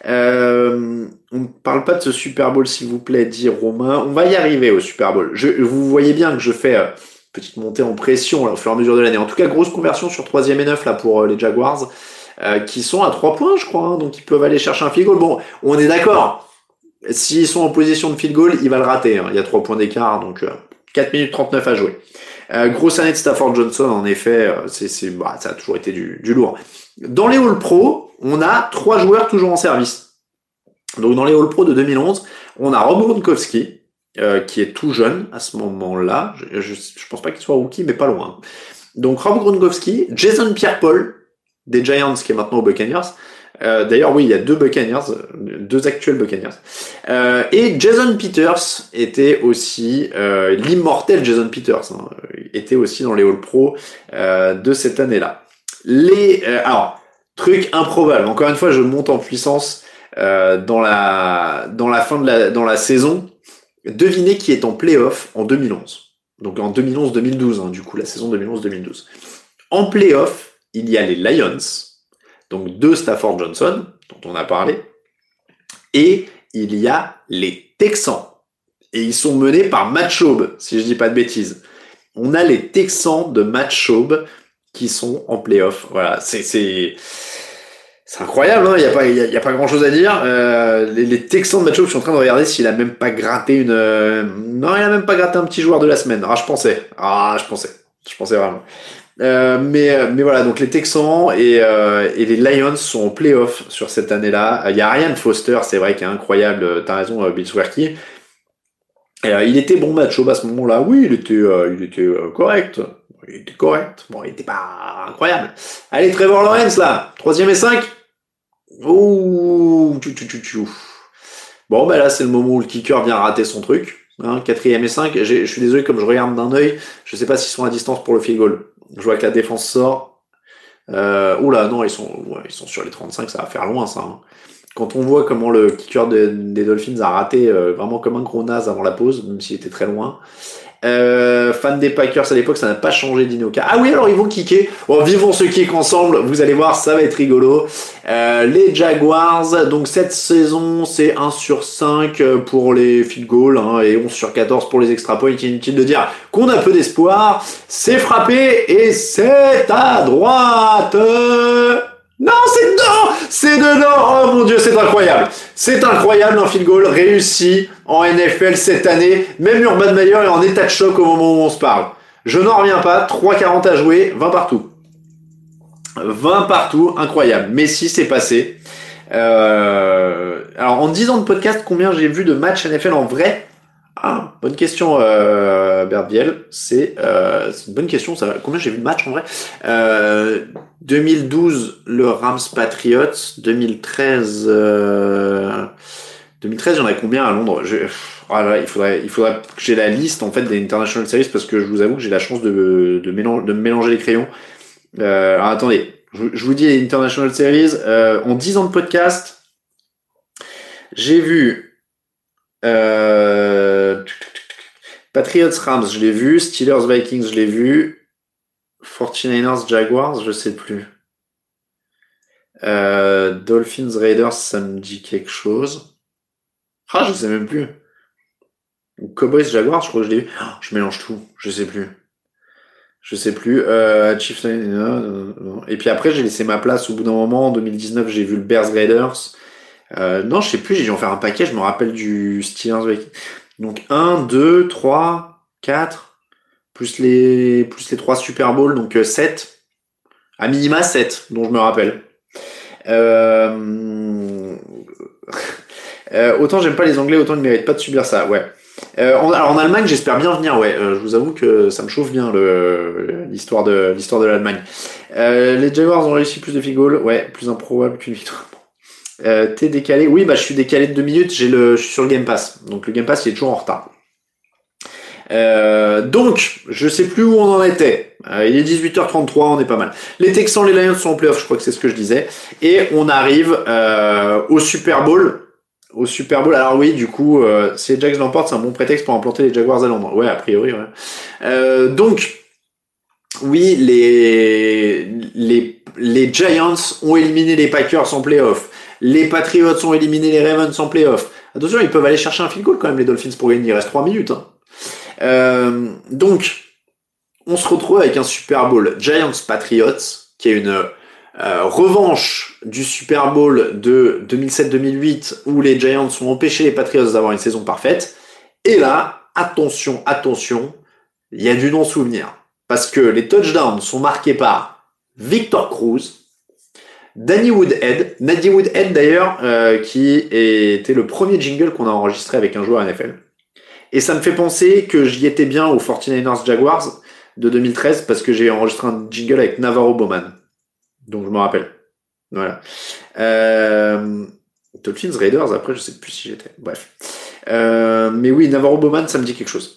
Euh, on ne parle pas de ce Super Bowl, s'il vous plaît, dit Romain. On va y arriver au Super Bowl. Je, vous voyez bien que je fais euh, petite montée en pression là, au fur et à mesure de l'année. En tout cas, grosse conversion sur troisième et neuf là pour euh, les Jaguars, euh, qui sont à trois points, je crois, hein, donc ils peuvent aller chercher un field goal. Bon, on est d'accord. S'ils sont en position de field goal, il va le rater. Hein. Il y a trois points d'écart, donc euh, quatre minutes trente-neuf à jouer. Euh, grosse année de Stafford Johnson, en effet, euh, c'est, c'est, bah, ça a toujours été du, du lourd. Dans les All Pro, on a trois joueurs toujours en service. Donc dans les All Pro de deux mille onze, on a Rob Gronkowski, euh, qui est tout jeune à ce moment-là. Je, je, je pense pas qu'il soit rookie, mais pas loin. Donc Rob Gronkowski, Jason Pierre-Paul, des Giants, qui est maintenant aux Buccaneers. Euh, d'ailleurs, oui, il y a deux Buccaneers, deux actuels Buccaneers. Euh, et Jason Peters était aussi, euh, l'immortel Jason Peters, hein, était aussi dans les All Pro euh, de cette année-là. Les, euh, alors, truc improbable. Encore une fois, je monte en puissance euh, dans la dans la fin de la dans la saison. Devinez qui est en playoff en deux mille onze. Donc en deux mille onze deux mille douze, hein, du coup, la saison deux mille onze deux mille douze. En playoff, il y a les Lions. Donc de Stafford Johnson, dont on a parlé, et il y a les Texans. Et ils sont menés par Matt Schaub, si je dis pas de bêtises. On a les Texans de Matt Schaub qui sont en play-off. Voilà, c'est c'est c'est incroyable, hein, il y a pas il y a, y a pas grand-chose à dire. Euh, les, les Texans de Matt Schaub, je suis en train de regarder s'il a même pas gratté une euh... non, il a même pas gratté un petit joueur de la semaine. Ah, je pensais. Ah, je pensais. Je pensais vraiment. Euh, mais mais voilà, donc les Texans et euh, et les Lions sont en play-off sur cette année-là. Il y a Arian Foster, c'est vrai qu'il est incroyable. T'as raison, Bill Swerky. Euh, il était bon match à ce moment-là. Oui, il était euh, il était euh, correct. Il était correct. Bon, il était pas incroyable. Allez, Trevor Lawrence là, troisième et cinq. Ouh, tu tu tu tu. Bon, ben là c'est le moment où le kicker vient rater son truc. Hein, quatrième et cinq. Je suis désolé, comme je regarde d'un œil, je sais pas s'ils sont à distance pour le field goal. Je vois que la défense sort. Euh, oula, non, ils sont, ouais, ils sont sur les trente-cinq, ça va faire loin, ça. Hein. Quand on voit comment le kicker de, des Dolphins a raté euh, vraiment comme un gros naze avant la pause, même s'il était très loin. Euh, fan des Packers à l'époque, ça n'a pas changé d'Inoka. Ah oui, alors ils vont kicker. Bon, vivons ce kick ensemble. Vous allez voir, ça va être rigolo. Euh, les Jaguars, donc cette saison, c'est un sur cinq pour les field goals hein, et onze sur quatorze pour les extra points. Inutile de dire qu'on a peu d'espoir. C'est frappé et c'est à droite. Non, c'est dedans! C'est dedans! Oh mon Dieu, c'est incroyable! C'est incroyable, un field goal réussi en N F L cette année. Même Urban Meyer est en état de choc au moment où on se parle. Je n'en reviens pas, trois quarante à jouer, vingt partout. vingt partout, incroyable. Messi, c'est passé. Euh... Alors, en dix ans de podcast, combien j'ai vu de matchs N F L en vrai? Ah, bonne question, euh, Bert Biel. C'est, euh, c'est une bonne question. Ça. Combien j'ai vu de matchs en vrai euh, deux mille douze, le Rams Patriots. deux mille treize, euh, deux mille treize, j'en ai combien à Londres je, ah là, il faudrait, il faudrait que j'ai la liste en fait des International Series parce que je vous avoue que j'ai la chance de de, mélanger, de me mélanger les crayons. Euh, alors attendez, je, je vous dis les International Series. Euh, en dix ans de podcast, j'ai vu. Euh... Patriots Rams, je l'ai vu. Steelers Vikings, je l'ai vu. forty-niners Jaguars, je sais plus. Euh, Dolphins Raiders, ça me dit quelque chose. Ah, je sais même plus. Ou Cowboys Jaguars, je crois que je l'ai vu. Ah, je mélange tout, je sais plus. Je sais plus. Euh, Chiefs, euh, non, non. Et puis après, j'ai laissé ma place au bout d'un moment. En deux mille dix-neuf, j'ai vu le Bears Raiders. Euh, non, je sais plus, j'ai dû en faire un paquet, je me rappelle du Steelers. Donc un, deux, trois, quatre, plus les plus les trois Super Bowl, donc euh, sept. À minima sept, dont je me rappelle. Euh... euh, autant j'aime pas les Anglais, autant ils ne méritent pas de subir ça, ouais. Euh, en, alors en Allemagne, j'espère bien venir, ouais. Euh, je vous avoue que ça me chauffe bien le l'histoire de l'histoire de l'Allemagne. Euh, les Jaguars ont réussi plus de field goal, ouais, plus improbable qu'une victoire. Euh, t'es décalé, oui, bah je suis décalé de deux minutes. J'ai le, je suis sur le Game Pass, donc le Game Pass il est toujours en retard. Euh, donc, je sais plus où on en était. Euh, il est dix-huit heures trente-trois, on est pas mal. Les Texans, les Lions sont en playoff, je crois que c'est ce que je disais. Et on arrive euh, au Super Bowl. Au Super Bowl, alors oui, du coup, euh, si les Jags l'emportent, c'est un bon prétexte pour implanter les Jaguars à Londres. Ouais, a priori, ouais. Euh, donc, oui, les, les, les Giants ont éliminé les Packers en playoff. Les Patriots ont éliminé les Ravens en playoff. Attention, ils peuvent aller chercher un field goal quand même, les Dolphins, pour gagner. Il reste trois minutes. Hein. Euh, donc, on se retrouve avec un Super Bowl Giants-Patriots, qui est une euh, revanche du Super Bowl de deux mille sept deux mille huit, où les Giants ont empêché les Patriots d'avoir une saison parfaite. Et là, attention, attention, il y a du non-souvenir. Parce que les touchdowns sont marqués par Victor Cruz, Danny Woodhead, Nadia Woodhead d'ailleurs, euh, qui était le premier jingle qu'on a enregistré avec un joueur N F L. Et ça me fait penser que j'y étais bien aux forty-niners Jaguars de deux mille treize parce que j'ai enregistré un jingle avec Navarro Bowman. Donc je me rappelle. Voilà. Euh... Dolphins Raiders, après je sais plus si j'étais. Bref. Euh... Mais oui, Navarro Bowman, ça me dit quelque chose.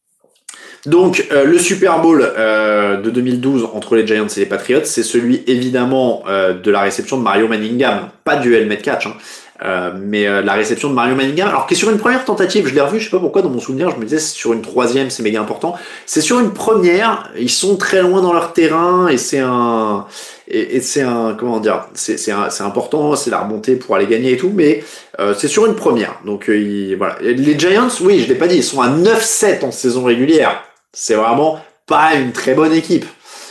Donc euh, le Super Bowl euh, de deux mille douze entre les Giants et les Patriots, c'est celui évidemment euh, de la réception de Mario Manningham, pas du helmet catch, hein, euh, mais euh, la réception de Mario Manningham, alors qui est sur une première tentative, je l'ai revu, je sais pas pourquoi dans mon souvenir, je me disais c'est sur une troisième, c'est méga important. C'est sur une première, ils sont très loin dans leur terrain et c'est un et, et c'est un comment dire, c'est c'est c'est important, c'est la remontée pour aller gagner et tout, mais euh, c'est sur une première. Donc euh, il, voilà, les Giants, oui, je l'ai pas dit, ils sont à neuf sept en saison régulière. C'est vraiment pas une très bonne équipe.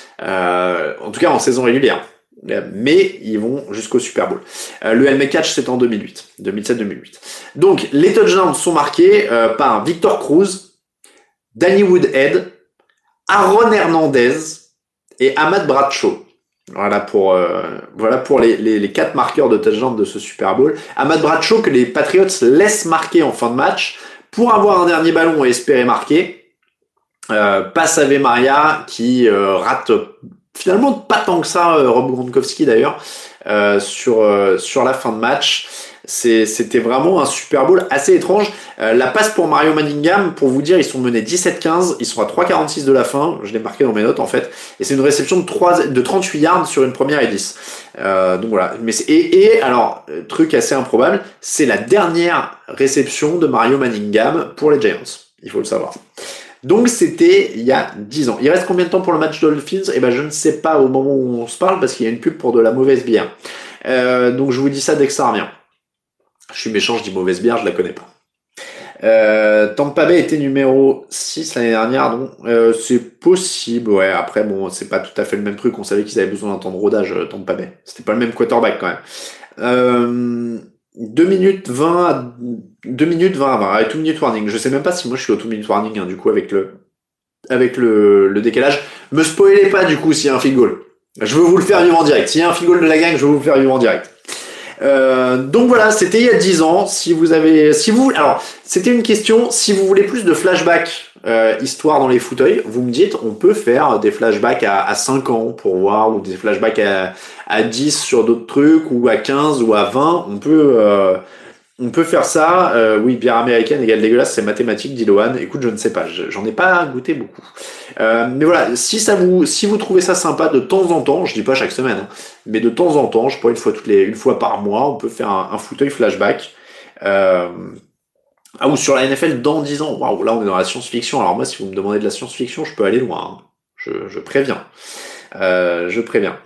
Euh, en tout cas en saison régulière. Mais ils vont jusqu'au Super Bowl. Euh, le helmet catch, c'est en deux mille huit. deux mille sept deux mille huit. Donc, les touchdowns sont marqués euh, par Victor Cruz, Danny Woodhead, Aaron Hernandez et Ahmad Bradshaw. Voilà pour, euh, voilà pour les, les, les quatre marqueurs de touchdown de ce Super Bowl. Ahmad Bradshaw que les Patriots laissent marquer en fin de match pour avoir un dernier ballon et espérer marquer. Euh, passe Ave Maria qui euh, rate finalement pas tant que ça euh, Rob Gronkowski d'ailleurs euh, sur euh, sur la fin de match. C'est, c'était vraiment un Super Bowl assez étrange. Euh, la passe pour Mario Manningham, pour vous dire, ils sont menés dix-sept quinze, ils sont à trois quarante-six de la fin, je l'ai marqué dans mes notes en fait, et c'est une réception de, trois, de trente-huit yards sur une première et dix. Euh, donc voilà. Mais c'est, et, et alors, truc assez improbable, c'est la dernière réception de Mario Manningham pour les Giants, il faut le savoir. Donc c'était il y a dix ans. Il reste combien de temps pour le match Dolphins ? Eh ben je ne sais pas au moment où on se parle parce qu'il y a une pub pour de la mauvaise bière. Euh, donc je vous dis ça dès que ça revient. Je suis méchant, je dis mauvaise bière, je la connais pas. Euh, Tampa Bay était numéro six l'année dernière, donc euh, c'est possible, ouais. Après bon, c'est pas tout à fait le même truc. On savait qu'ils avaient besoin d'un temps de rodage, Tampa Bay. C'était pas le même quarterback quand même. Euh, deux minutes vingt à deux minutes vingt à vingt avec two minute warning. Je sais même pas si moi je suis au two minute warning hein, du coup avec le avec le, le décalage. Me spoilez pas du coup s'il y a un field goal. Je veux vous le faire vivre en direct. S'il y a un field goal de la gang, je veux vous le faire vivre en direct. Euh, donc voilà, c'était il y a dix ans. Si vous avez, si vous, alors c'était une question. Si vous voulez plus de flashbacks, euh, histoire dans les fauteuils, vous me dites, on peut faire des flashbacks à, à cinq ans pour voir, ou des flashbacks à, à dix sur d'autres trucs, ou à quinze ou à vingt. On peut, euh, on peut faire ça. Euh, oui, bière américaine égale dégueulasse, c'est mathématique, dit Lohan. Écoute, je ne sais pas, j'en ai pas goûté beaucoup. Euh, mais voilà, si ça vous, si vous trouvez ça sympa de temps en temps, je dis pas chaque semaine, hein, mais de temps en temps, je pourrais une fois toutes les, une fois par mois, on peut faire un, un fauteuil flashback. Euh, ah, ou sur la N F L dans dix ans. Waouh, là on est dans la science-fiction. Alors moi, si vous me demandez de la science-fiction, je peux aller loin. Hein. Je, je préviens. Euh, je préviens.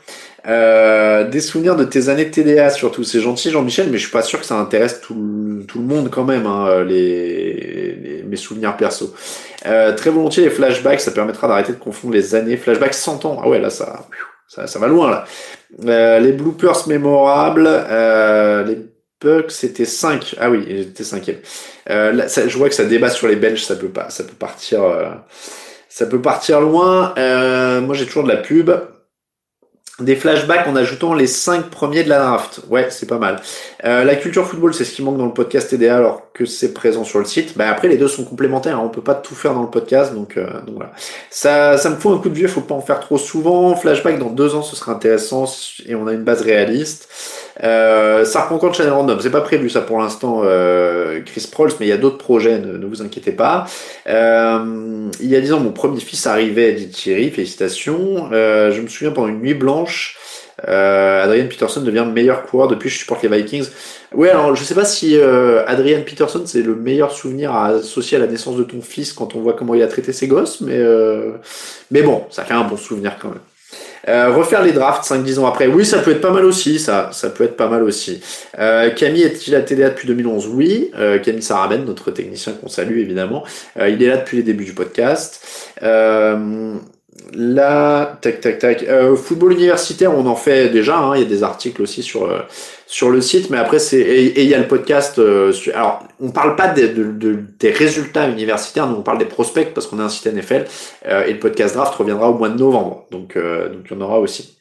Euh, des souvenirs de tes années de T D A surtout. C'est gentil Jean-Michel, mais je suis pas sûr que ça intéresse tout le, tout le monde quand même, hein, les, les, mes souvenirs perso. Euh, très volontiers les flashbacks, ça permettra d'arrêter de confondre les années. Flashbacks cent ans, ah ouais là ça, ça, ça va loin là. Euh, les bloopers mémorables, euh, les bugs c'était cinq. Ah oui, j'étais cinquième. Euh, là, ça, je vois que ça débat sur les benches, ça peut pas, ça peut partir, euh, ça peut partir loin. Euh, moi j'ai toujours de la pub. Des flashbacks en ajoutant les cinq premiers de la draft. Ouais, c'est pas mal. Euh, la culture football, c'est ce qui manque dans le podcast T D A alors que c'est présent sur le site. Bah après, les deux sont complémentaires. Hein. On peut pas tout faire dans le podcast, donc, euh, donc voilà. Ça, ça me faut un coup de vieux. Faut pas en faire trop souvent. Flashback dans deux ans, ce serait intéressant et on a une base réaliste. Euh, ça reprend encore Channel Random. C'est pas prévu ça pour l'instant, euh, Chris Prols, mais il y a d'autres projets. Ne, ne vous inquiétez pas. Euh, il y a dix ans, mon premier fils arrivait, dit Thierry. Félicitations. Euh, je me souviens pendant une nuit blanche. Euh, Adrian Peterson devient meilleur coureur depuis je supporte les Vikings. Ouais, alors je sais pas si euh, Adrian Peterson c'est le meilleur souvenir à associer à la naissance de ton fils quand on voit comment il a traité ses gosses, mais euh, mais bon, ça fait un bon souvenir quand même. Euh, refaire les drafts cinq dix ans après, oui, ça peut être pas mal aussi, ça, ça peut être pas mal aussi. Euh, Camille est-il à T D A depuis deux mille onze? Oui. Euh, Camille Saraben, notre technicien qu'on salue évidemment, euh, il est là depuis les débuts du podcast. Euh, Là, tac, tac, tac. Euh, football universitaire, on en fait déjà. Hein, il y a des articles aussi sur euh, sur le site, mais après c'est et il y a le podcast. Euh, sur, alors, on parle pas de, de, de, des résultats universitaires, nous on parle des prospects parce qu'on a un site N F L euh, et le podcast draft reviendra au mois de novembre, donc euh, donc il y en aura aussi.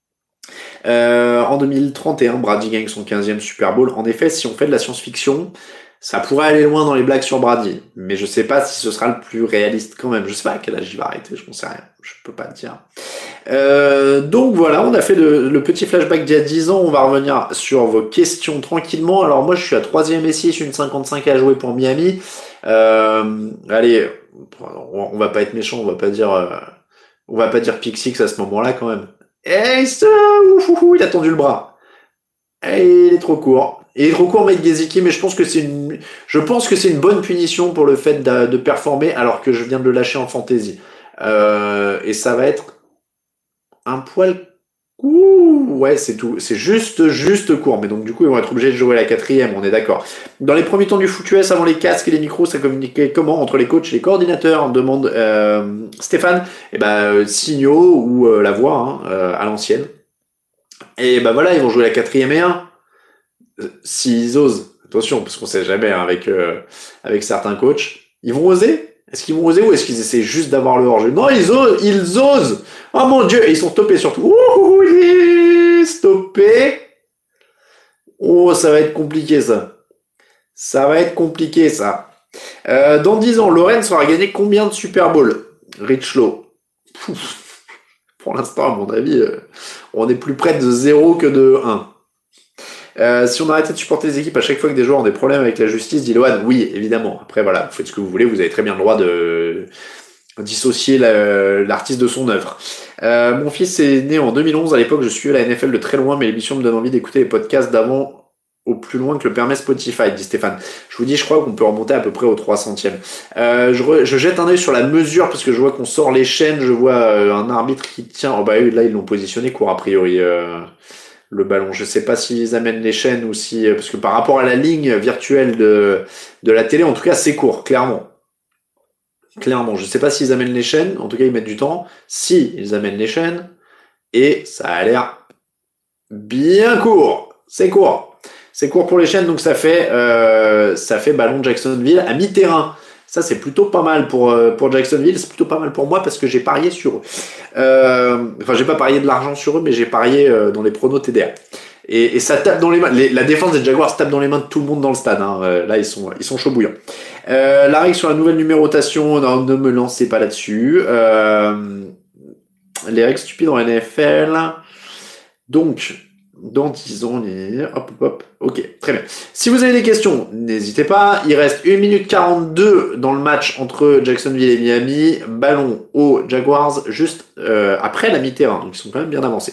Euh, en deux mille trente et un, Brady gagne son quinzième Super Bowl. En effet, si on fait de la science-fiction, ça pourrait aller loin dans les blagues sur Brady, mais je sais pas si ce sera le plus réaliste quand même. Je sais pas à quel âge il va arrêter, je n'en sais rien, je peux pas te dire. Euh, donc voilà, on a fait le, le petit flashback d'il y a dix ans, on va revenir sur vos questions tranquillement. Alors moi je suis à troisième et six, une cinquante-cinq à jouer pour Miami. Euh, allez, on va pas être méchant, on va pas dire, euh, on va pas dire pick six à ce moment-là quand même. Eh, ça, ouf, ouf, ouf, il a tendu le bras. Eh, il est trop court. Il est trop court, Mike Gesicki, mais je pense que c'est une, je pense que c'est une bonne punition pour le fait de, de performer alors que je viens de le lâcher en fantasy. Euh, et ça va être un poil, ouh, ouais, c'est tout. C'est juste, juste court. Mais donc, du coup, ils vont être obligés de jouer la quatrième, on est d'accord. Dans les premiers temps du foot U S, avant les casques et les micros, ça communiquait comment entre les coachs et les coordinateurs? Demande, euh, Stéphane. Et ben, euh, signaux ou, euh, la voix, hein, euh, à l'ancienne. Et ben voilà, ils vont jouer la quatrième et un. S'ils osent, attention, parce qu'on sait jamais hein, avec euh, avec certains coachs, ils vont oser. Est-ce qu'ils vont oser ou est-ce qu'ils essaient juste d'avoir le hors-jeu? Non, ils osent, ils osent. Oh mon Dieu, et ils sont stoppés surtout. Ouh, oui, stoppés. Oh, ça va être compliqué ça. Ça va être compliqué ça. Euh, dans dix ans, Lawrence aura gagné combien de Super Bowl? Rich Low. Pour l'instant, à mon avis, euh, on est plus près de zéro que de un. Euh, si on arrêtait de supporter les équipes à chaque fois que des joueurs ont des problèmes avec la justice, dit Lohan, oui, évidemment. Après, voilà, vous faites ce que vous voulez, vous avez très bien le droit de dissocier la, l'artiste de son œuvre. Euh, mon fils est né en deux mille onze, à l'époque je suivais la N F L de très loin, mais l'émission me donne envie d'écouter les podcasts d'avant au plus loin que le permet Spotify, dit Stéphane. Je vous dis, je crois qu'on peut remonter à peu près au trois centième. Euh, je, re, je jette un œil sur la mesure, parce que je vois qu'on sort les chaînes, je vois euh, un arbitre qui tient, oh bah là ils l'ont positionné court a priori, euh... le ballon. Je sais pas s'ils amènent les chaînes ou si, parce que par rapport à la ligne virtuelle de, de la télé, en tout cas, c'est court, clairement. Clairement. Je sais pas s'ils amènent les chaînes. En tout cas, ils mettent du temps. Si ils amènent les chaînes. Et ça a l'air bien court. C'est court. C'est court pour les chaînes. Donc ça fait, euh, ça fait ballon Jacksonville à mi-terrain. Ça, c'est plutôt pas mal pour, euh, pour Jacksonville. C'est plutôt pas mal pour moi parce que j'ai parié sur eux. Euh, enfin, j'ai pas parié de l'argent sur eux, mais j'ai parié euh, dans les pronos T D A. Et, et ça tape dans les mains. Les, la défense des Jaguars tape dans les mains de tout le monde dans le stade. Hein. Euh, là, ils sont, ils sont chauds bouillants. Euh, la règle sur la nouvelle numérotation, non, ne me lancez pas là-dessus. Euh, les règles stupides en N F L. Donc, dans dix ans, hop, hop, hop. Ok, très bien. Si vous avez des questions, n'hésitez pas. Il reste une minute quarante-deux dans le match entre Jacksonville et Miami. Ballon aux Jaguars juste euh, après la mi-terrain. Donc, ils sont quand même bien avancés.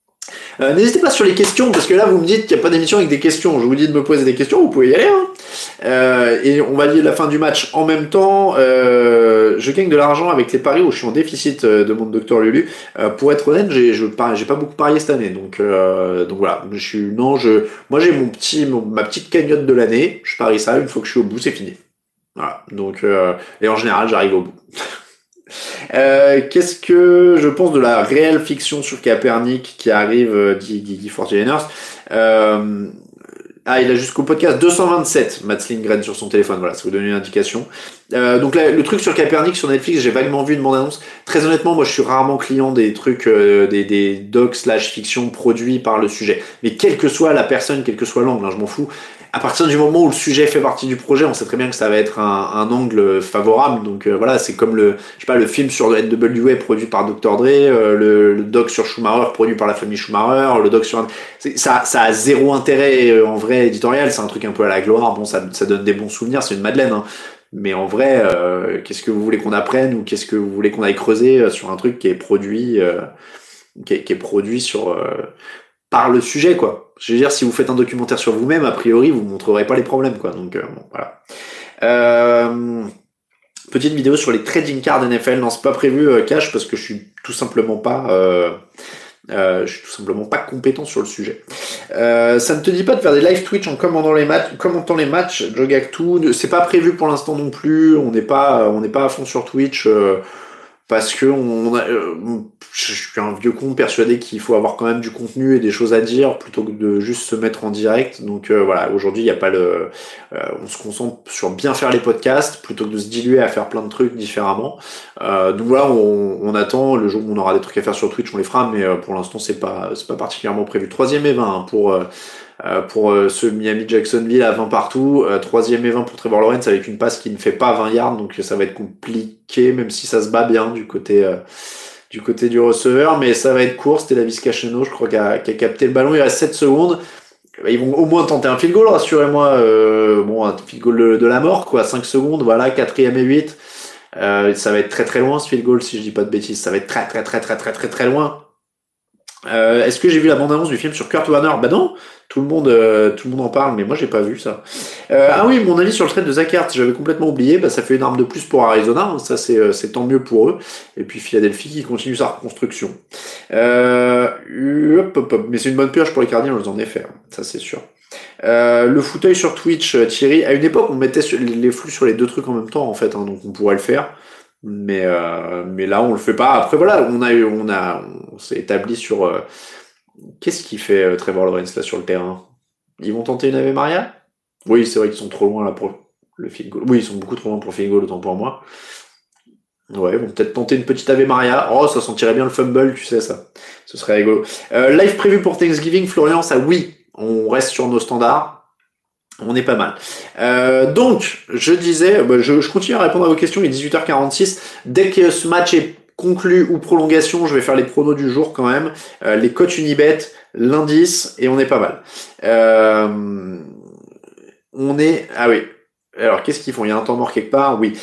Euh, n'hésitez pas sur les questions, parce que là, vous me dites qu'il n'y a pas d'émission avec des questions. Je vous dis de me poser des questions, vous pouvez y aller. Hein. Euh, et on va dire la fin du match en même temps. Euh, je gagne de l'argent avec les paris où je suis en déficit, euh, de mon docteur Lulu. Euh, pour être honnête, j'ai je j'ai pas beaucoup parié cette année, donc euh, donc voilà. Je suis non, je moi j'ai mon petit mon- ma petite cagnotte de l'année. Je parie ça, une fois que je suis au bout, c'est fini. Voilà. Donc euh, et en général, j'arrive au bout. Euh, qu'est-ce que je pense de la réelle fiction sur Kaepernick qui arrive, euh, dit Guigui quarante-neuf ers? Euh, ah, il a jusqu'au podcast deux cent vingt-sept, Matt Lindgren sur son téléphone, voilà, ça vous donne une indication. Euh, donc là, le truc sur Kaepernick sur Netflix, j'ai vaguement vu une bande-annonce. Très honnêtement, moi je suis rarement client des trucs, euh, des, des docs slash fiction produits par le sujet. Mais quelle que soit la personne, quel que soit l'angle, hein, je m'en fous. À partir du moment où le sujet fait partie du projet, on sait très bien que ça va être un, un angle favorable. Donc euh, voilà, c'est comme le, je sais pas, le film sur le N W A produit par docteur Dre, euh, le, le doc sur Schumacher produit par la famille Schumacher, le doc sur un... ça, ça a zéro intérêt euh, en vrai éditorial. C'est un truc un peu à la gloire. Bon, ça, ça donne des bons souvenirs. C'est une madeleine. Hein. Mais en vrai, euh, qu'est-ce que vous voulez qu'on apprenne ou qu'est-ce que vous voulez qu'on aille creuser euh, sur un truc qui est produit, euh, qui, est, qui est produit sur euh, par le sujet, quoi. Je veux dire, si vous faites un documentaire sur vous-même, a priori, vous montrerez pas les problèmes, quoi. Donc, euh, bon, voilà. Euh, petite vidéo sur les trading cards N F L. Non, c'est pas prévu, euh, Cash, parce que je suis tout simplement pas, euh, euh, je suis tout simplement pas compétent sur le sujet. Euh, ça ne te dit pas de faire des live Twitch en commentant les matchs, commentant les matchs, Jogactu. C'est pas prévu pour l'instant non plus. On n'est pas, on n'est pas à fond sur Twitch. Euh, Parce que on a, euh, je suis un vieux con persuadé qu'il faut avoir quand même du contenu et des choses à dire plutôt que de juste se mettre en direct. Donc euh, voilà, aujourd'hui il y a pas le, euh, on se concentre sur bien faire les podcasts plutôt que de se diluer à faire plein de trucs différemment. Euh, donc voilà, on, on attend le jour où on aura des trucs à faire sur Twitch, on les fera, mais euh, pour l'instant c'est pas, c'est pas particulièrement prévu. Troisième et vingt hein, pour euh, Euh, pour euh, ce Miami-Jacksonville à vingt partout, euh, troisième et vingt pour Trevor Lawrence avec une passe qui ne fait pas vingt yards, donc ça va être compliqué, même si ça se bat bien du côté euh, du côté du receveur, mais ça va être court. C'était Laviska Cacheno, je crois, qui a, qui a capté le ballon. Il reste sept secondes. Ils vont au moins tenter un field goal, rassurez-moi. Euh, bon, un field goal de, de la mort, quoi. cinq secondes, voilà, quatrième et huit. Euh, ça va être très très loin ce field goal, si je dis pas de bêtises. Ça va être très très très très très très très loin. Euh, est-ce que j'ai vu la bande-annonce du film sur Kurt Warner? Bah non, tout le monde, euh, tout le monde en parle, mais moi j'ai pas vu ça. Euh, ah oui, mon avis sur le trade de Zach Ertz, j'avais complètement oublié. Bah ça fait une arme de plus pour Arizona, hein, ça c'est, c'est tant mieux pour eux. Et puis Philadelphie qui continue sa reconstruction. Euh, hop, hop, hop. Mais c'est une bonne pioche pour les Cardinals en effet, ça c'est sûr. Euh, le fauteuil sur Twitch, Thierry. À une époque, on mettait les flux sur les deux trucs en même temps en fait, hein, donc on pourrait le faire. Mais euh, mais là on le fait pas. Après voilà, on a eu on a on s'est établi sur euh, qu'est-ce qu'il fait euh, Trevor Lawrence là sur le terrain. Ils vont tenter une Ave Maria? Oui, c'est vrai qu'ils sont trop loin là pour le field goal. Oui, ils sont beaucoup trop loin pour le field goal, autant pour moi. Ouais, ils vont peut-être tenter une petite Ave Maria. Oh, ça sentirait bien le fumble, tu sais ça. Ce serait rigolo. Euh, live prévu pour Thanksgiving, Florian, ça oui. On reste sur nos standards. On est pas mal. Euh, donc, je disais, bah, je, je continue à répondre à vos questions. Il est dix-huit heures quarante-six. Dès que ce match est conclu ou prolongation, je vais faire les pronos du jour quand même. Euh, les cotes Unibet, l'indice, et on est pas mal. Euh, on est... Ah oui. Alors, qu'est-ce qu'ils font? Il y a un temps mort quelque part? Oui.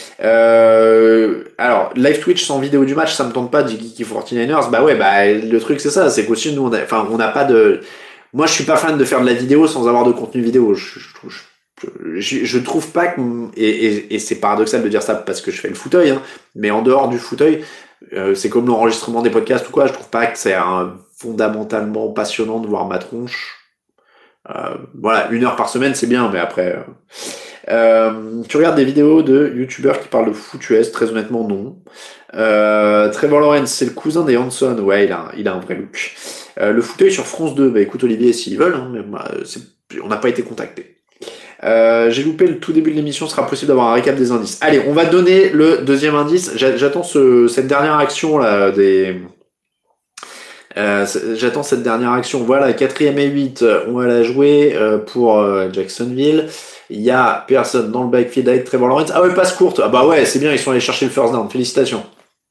Euh, alors, live Twitch sans vidéo du match, ça me tente pas, dit Geeky quarante-neuf ers. Bah ouais, bah le truc c'est ça, c'est qu'aussi nous, on a, enfin, on n'a pas de... Moi, je suis pas fan de faire de la vidéo sans avoir de contenu vidéo. Je, je, je, je, je trouve pas que... Et, et, et c'est paradoxal de dire ça parce que je fais le fauteuil, hein, mais en dehors du fauteuil, euh, c'est comme l'enregistrement des podcasts ou quoi, je trouve pas que c'est un, fondamentalement passionnant de voir ma tronche. Euh, voilà, une heure par semaine, c'est bien, mais après... Euh, euh, tu regardes des vidéos de youtubeurs qui parlent de foot U S? Très honnêtement, non. Euh, Trevor Lawrence, c'est le cousin des Hanson. Ouais, il a, il a un vrai look. Euh, le fauteuil sur France deux, bah écoute Olivier, s'ils veulent, hein, mais bah, c'est, on n'a pas été contacté. Euh, j'ai loupé le tout début de l'émission, sera possible d'avoir un récap des indices. Allez, on va donner le deuxième indice. J'attends ce, cette dernière action là des. Euh, j'attends cette dernière action. Voilà, quatrième et huit, on va la jouer euh, pour euh, Jacksonville. Il y a personne dans le backfield avec Trevor Lawrence. Ah ouais, passe courte. Ah bah ouais, c'est bien, ils sont allés chercher le first down. Félicitations.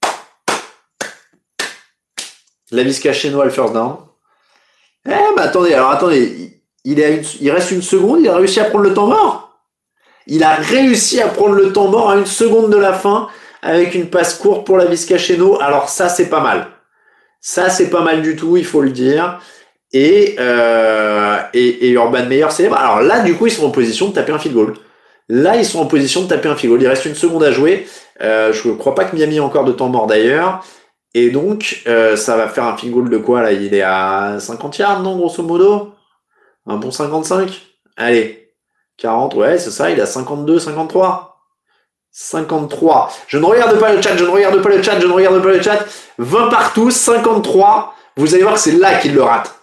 Laviska Cacheno a le first down. Eh bah attendez, alors attendez, il, est à une, il reste une seconde, il a réussi à prendre le temps mort. Il a réussi à prendre le temps mort à une seconde de la fin avec une passe courte pour Laviska Cacheno. Alors ça, c'est pas mal. Ça, c'est pas mal du tout, il faut le dire. Et, euh, et, et Urban Meyer célèbre. Alors là, du coup, ils sont en position de taper un field goal. Là, ils sont en position de taper un field goal. Il reste une seconde à jouer. Euh, je ne crois pas que Miami ait encore de temps mort d'ailleurs. Et donc, euh, ça va faire un field goal de quoi là? Il est à cinquante yards, non, grosso modo? Un bon cinquante-cinq? Allez, quarante, ouais, c'est ça, il est à cinquante-deux, cinquante-trois. cinquante-trois. Je ne regarde pas le chat, je ne regarde pas le chat, je ne regarde pas le chat. vingt partout, cinquante-trois. Vous allez voir que c'est là qu'il le rate.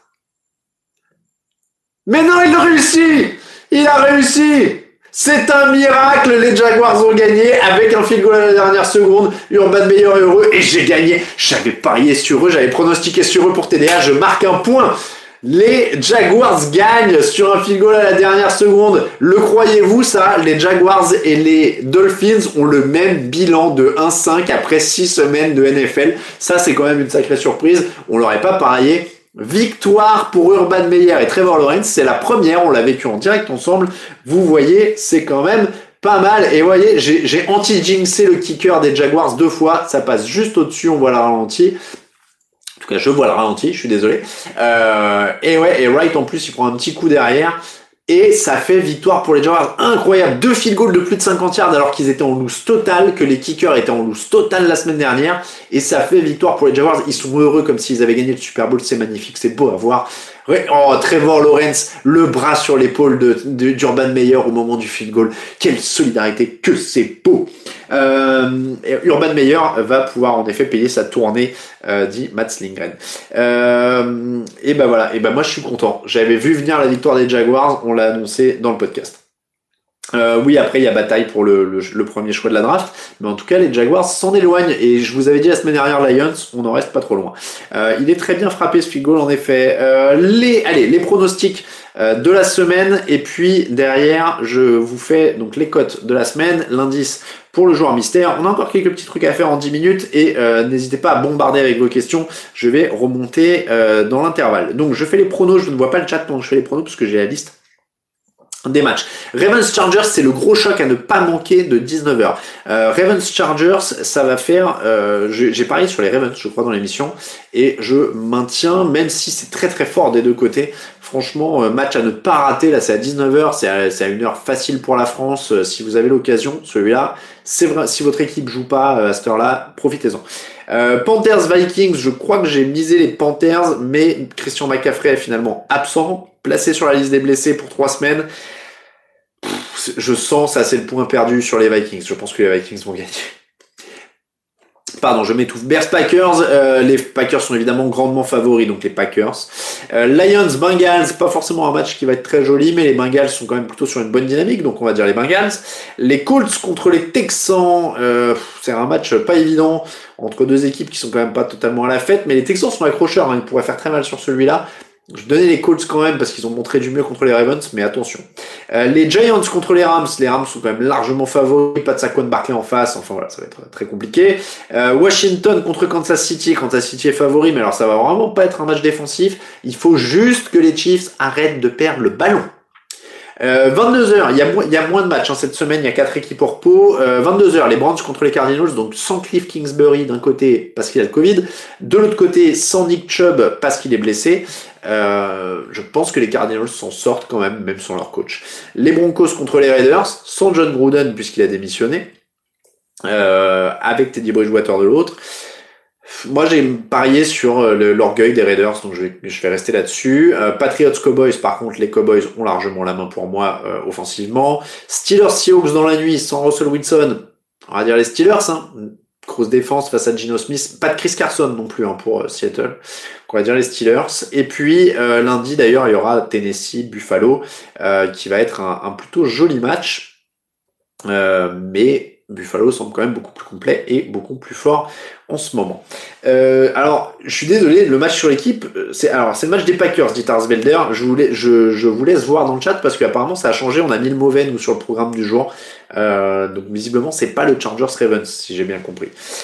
Mais non, il a réussi! Il a réussi! C'est un miracle, les Jaguars ont gagné avec un field goal à la dernière seconde. Urban Meyer est heureux et j'ai gagné. J'avais parié sur eux, j'avais pronostiqué sur eux pour T D A, je marque un point. Les Jaguars gagnent sur un field goal à la dernière seconde. Le croyez-vous ça? Les Jaguars et les Dolphins ont le même bilan de un cinq après six semaines de N F L. Ça, c'est quand même une sacrée surprise. On l'aurait pas parié. Victoire pour Urban Meyer et Trevor Lawrence. C'est la première, on l'a vécu en direct ensemble. Vous voyez, c'est quand même pas mal. Et vous voyez, j'ai, j'ai anti-jinxé le kicker des Jaguars deux fois. Ça passe juste au-dessus, on voit le ralenti. En tout cas, je vois le ralenti, je suis désolé. Euh, et ouais, et Wright en plus, il prend un petit coup derrière. Et ça fait victoire pour les Jaguars. Incroyable. Deux field goals de plus de cinquante yards alors qu'ils étaient en loose total, que les kickers étaient en loose total la semaine dernière. Et ça fait victoire pour les Jaguars. Ils sont heureux comme s'ils avaient gagné le Super Bowl. C'est magnifique. C'est beau à voir. Oh, Trevor Lawrence, le bras sur l'épaule de, de, d'Urban Meyer au moment du field goal. Quelle solidarité, que c'est beau. Euh, Urban Meyer va pouvoir en effet payer sa tournée, euh, dit Mats Lindgren. Euh, et ben voilà, et ben moi je suis content. J'avais vu venir la victoire des Jaguars, on l'a annoncé dans le podcast. Euh, oui, après il y a bataille pour le, le, le premier choix de la draft, mais en tout cas les Jaguars s'en éloignent et je vous avais dit la semaine dernière Lions, on n'en reste pas trop loin. Euh, il est très bien frappé ce field goal en effet. Euh, les, allez, les pronostics euh, de la semaine et puis derrière je vous fais donc les cotes de la semaine, l'indice pour le joueur mystère. On a encore quelques petits trucs à faire en dix minutes et euh, n'hésitez pas à bombarder avec vos questions. Je vais remonter euh, dans l'intervalle. Donc je fais les pronos, je ne vois pas le chat pendant que je fais les pronos parce que j'ai la liste des matchs. Ravens Chargers, c'est le gros choc à ne pas manquer de dix-neuf heures. Euh, Ravens Chargers, ça va faire... Euh, j'ai, j'ai parié sur les Ravens, je crois, dans l'émission, et je maintiens, même si c'est très très fort des deux côtés, franchement, euh, match à ne pas rater, là c'est à dix-neuf heures, c'est à, c'est à une heure facile pour la France, euh, si vous avez l'occasion, celui-là, c'est vrai, si votre équipe joue pas euh, à cette heure-là, profitez-en. Euh, Panthers Vikings, je crois que j'ai misé les Panthers, mais Christian McCaffrey est finalement absent, placé sur la liste des blessés pour trois semaines. Pff, je sens ça, c'est le point perdu sur les Vikings. Je pense que les Vikings vont gagner. Pardon, je m'étouffe. Bears Packers, euh, les Packers sont évidemment grandement favoris, donc les Packers. Euh, Lions Bengals, pas forcément un match qui va être très joli, mais les Bengals sont quand même plutôt sur une bonne dynamique, donc on va dire les Bengals. Les Colts contre les Texans, euh, c'est un match pas évident entre deux équipes qui sont quand même pas totalement à la fête, mais les Texans sont accrocheurs, hein, ils pourraient faire très mal sur celui-là. Je donnais les Colts quand même parce qu'ils ont montré du mieux contre les Ravens, mais attention. Euh, les Giants contre les Rams, les Rams sont quand même largement favoris, pas de Saquon Barkley en face, enfin voilà, ça va être très compliqué. Euh, Washington contre Kansas City, Kansas City est favori, mais alors ça va vraiment pas être un match défensif, il faut juste que les Chiefs arrêtent de perdre le ballon. Euh, vingt-deux heures, il y a, mo- il y a moins de matchs hein, cette semaine, il y a quatre équipes au repos. Euh, vingt-deux heures, les Browns contre les Cardinals, donc sans Cliff Kingsbury d'un côté parce qu'il a le Covid, de l'autre côté sans Nick Chubb parce qu'il est blessé. Euh, je pense que les Cardinals s'en sortent quand même, même sans leur coach. Les Broncos contre les Raiders, sans John Gruden puisqu'il a démissionné, euh, avec Teddy Bridgewater de l'autre. Moi, j'ai parié sur le, l'orgueil des Raiders, donc je vais, je vais rester là-dessus. Euh, Patriots Cowboys, par contre, les Cowboys ont largement la main pour moi euh, offensivement. Steelers Seahawks dans la nuit, sans Russell Wilson, on va dire les Steelers, hein. Grosse défense face à Geno Smith, pas de Chris Carson non plus hein, pour euh, Seattle. On va dire les Steelers. Et puis euh, lundi d'ailleurs, il y aura Tennessee Buffalo, euh, qui va être un, un plutôt joli match, euh, mais Buffalo semble quand même beaucoup plus complet et beaucoup plus fort en ce moment. Euh, alors, je suis désolé, le match sur l'équipe, c'est alors c'est le match des Packers, dit Tarsvelder. Je vous, je, je vous laisse voir dans le chat parce qu'apparemment ça a changé. On a mis le mauvais nous sur le programme du jour. Euh, donc visiblement c'est pas le Chargers Ravens si j'ai bien compris.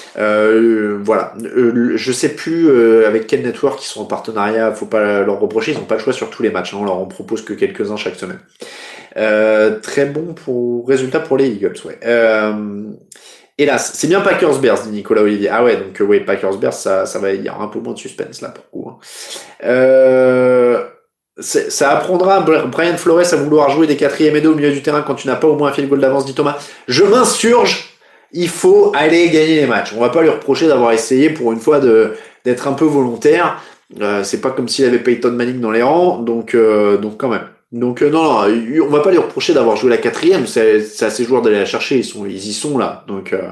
Euh, voilà, euh, je sais plus euh, avec quel network ils sont en partenariat. Faut pas leur reprocher, ils ont pas le choix sur tous les matchs. Hein, on leur en propose que quelques-uns chaque semaine. Euh, très bon pour résultat pour les Eagles, ouais. Euh, hélas, c'est bien Packers Bears, dit Nicolas Olivier. Ah ouais, donc euh, ouais, Packers Bears, ça, ça va y avoir un peu moins de suspense là pour coup. Hein. Euh, c'est, ça apprendra Brian Flores à vouloir jouer des quatrièmes et deux au milieu du terrain quand tu n'as pas au moins un field goal d'avance, dit Thomas. Je m'insurge. Il faut aller gagner les matchs. On va pas lui reprocher d'avoir essayé pour une fois de d'être un peu volontaire. Euh, c'est pas comme s'il avait Peyton Manning dans les rangs, donc euh, donc quand même. Donc euh, non, non, on va pas lui reprocher d'avoir joué la quatrième. C'est, c'est à ses joueurs d'aller la chercher. Ils sont, ils y sont là. Donc euh,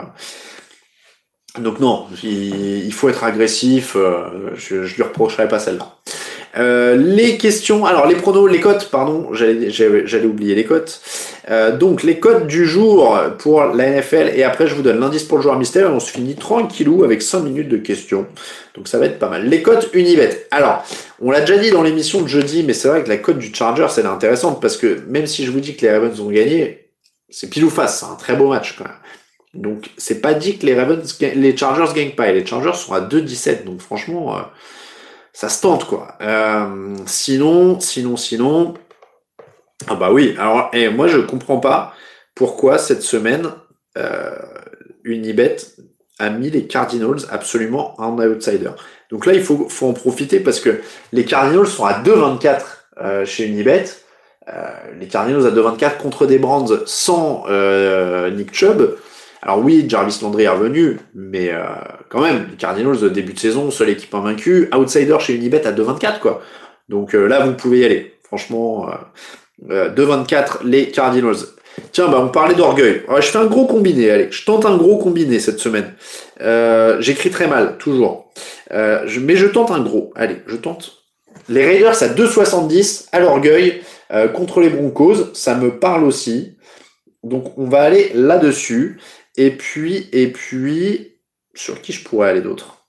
donc non, il, il faut être agressif. Euh, je, je lui reprocherai pas celle-là. Euh, les questions, alors les pronos, les cotes, pardon, j'allais, j'allais, j'allais oublier les cotes. Euh, donc les cotes du jour pour la N F L et après je vous donne l'indice pour le joueur mystère et on se finit tranquillou avec cinq minutes de questions. Donc ça va être pas mal. Les cotes Unibet. Alors, on l'a déjà dit dans l'émission de jeudi, mais c'est vrai que la cote du Chargers elle est intéressante parce que même si je vous dis que les Ravens ont gagné, c'est pile ou face, c'est un très beau match quand même. Donc c'est pas dit que les Ravens, les Chargers gagnent pas et les Chargers sont à deux dix-sept. Donc franchement. Euh, Ça se tente, quoi. Euh, sinon, sinon, sinon... Ah bah oui, alors, et moi, je comprends pas pourquoi, cette semaine, euh, Unibet a mis les Cardinals absolument en outsider. Donc là, il faut, faut en profiter parce que les Cardinals sont à deux vingt-quatre euh, chez Unibet. Euh, les Cardinals à deux vingt-quatre contre des Brands sans euh, Nick Chubb. Alors oui, Jarvis Landry est revenu, mais euh, quand même, les Cardinals de début de saison, seule équipe invaincue, outsider chez Unibet à deux vingt-quatre, quoi. Donc euh, là, vous pouvez y aller. Franchement, euh, euh, deux vingt-quatre, les Cardinals. Tiens, bah on parlait d'orgueil. Alors, je fais un gros combiné, allez, je tente un gros combiné cette semaine. Euh, j'écris très mal, toujours. Euh, je, mais je tente un gros. Allez, je tente. Les Raiders à deux soixante-dix, à l'orgueil, euh, contre les Broncos, ça me parle aussi. Donc on va aller là-dessus. Et puis, et puis, sur qui je pourrais aller d'autre?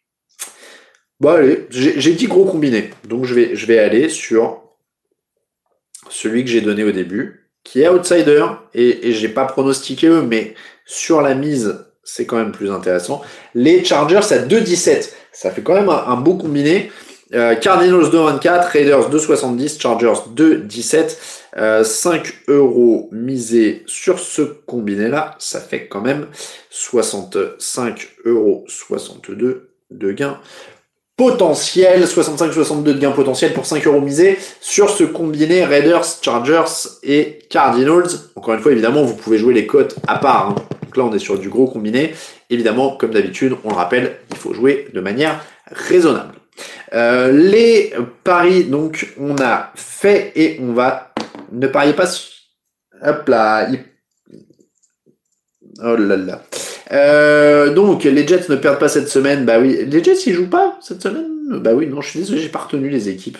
Bon allez, j'ai, j'ai dit gros combiné, donc je vais, je vais aller sur celui que j'ai donné au début, qui est outsider, et, et j'ai pas pronostiqué eux, mais sur la mise, c'est quand même plus intéressant. Les Chargers à deux dix-sept, ça fait quand même un, un beau combiné. Euh, Cardinals deux vingt-quatre, Raiders deux soixante-dix, Chargers deux dix-sept, euh, cinq euros misés sur ce combiné-là, ça fait quand même soixante-cinq euros soixante-deux de gain potentiel, soixante-cinq soixante-deux de gain potentiel pour cinq euros misés sur ce combiné Raiders, Chargers et Cardinals. Encore une fois, évidemment, vous pouvez jouer les cotes à part, hein. Donc là, on est sur du gros combiné. Évidemment, comme d'habitude, on le rappelle, il faut jouer de manière raisonnable. Euh, les paris, donc, on a fait et on va... Ne pariez pas... Hop là... Oh là là... Euh, donc, les Jets ne perdent pas cette semaine. Bah oui, les Jets, ils jouent pas cette semaine? Bah oui, non, je suis désolé, j'ai pas retenu les équipes.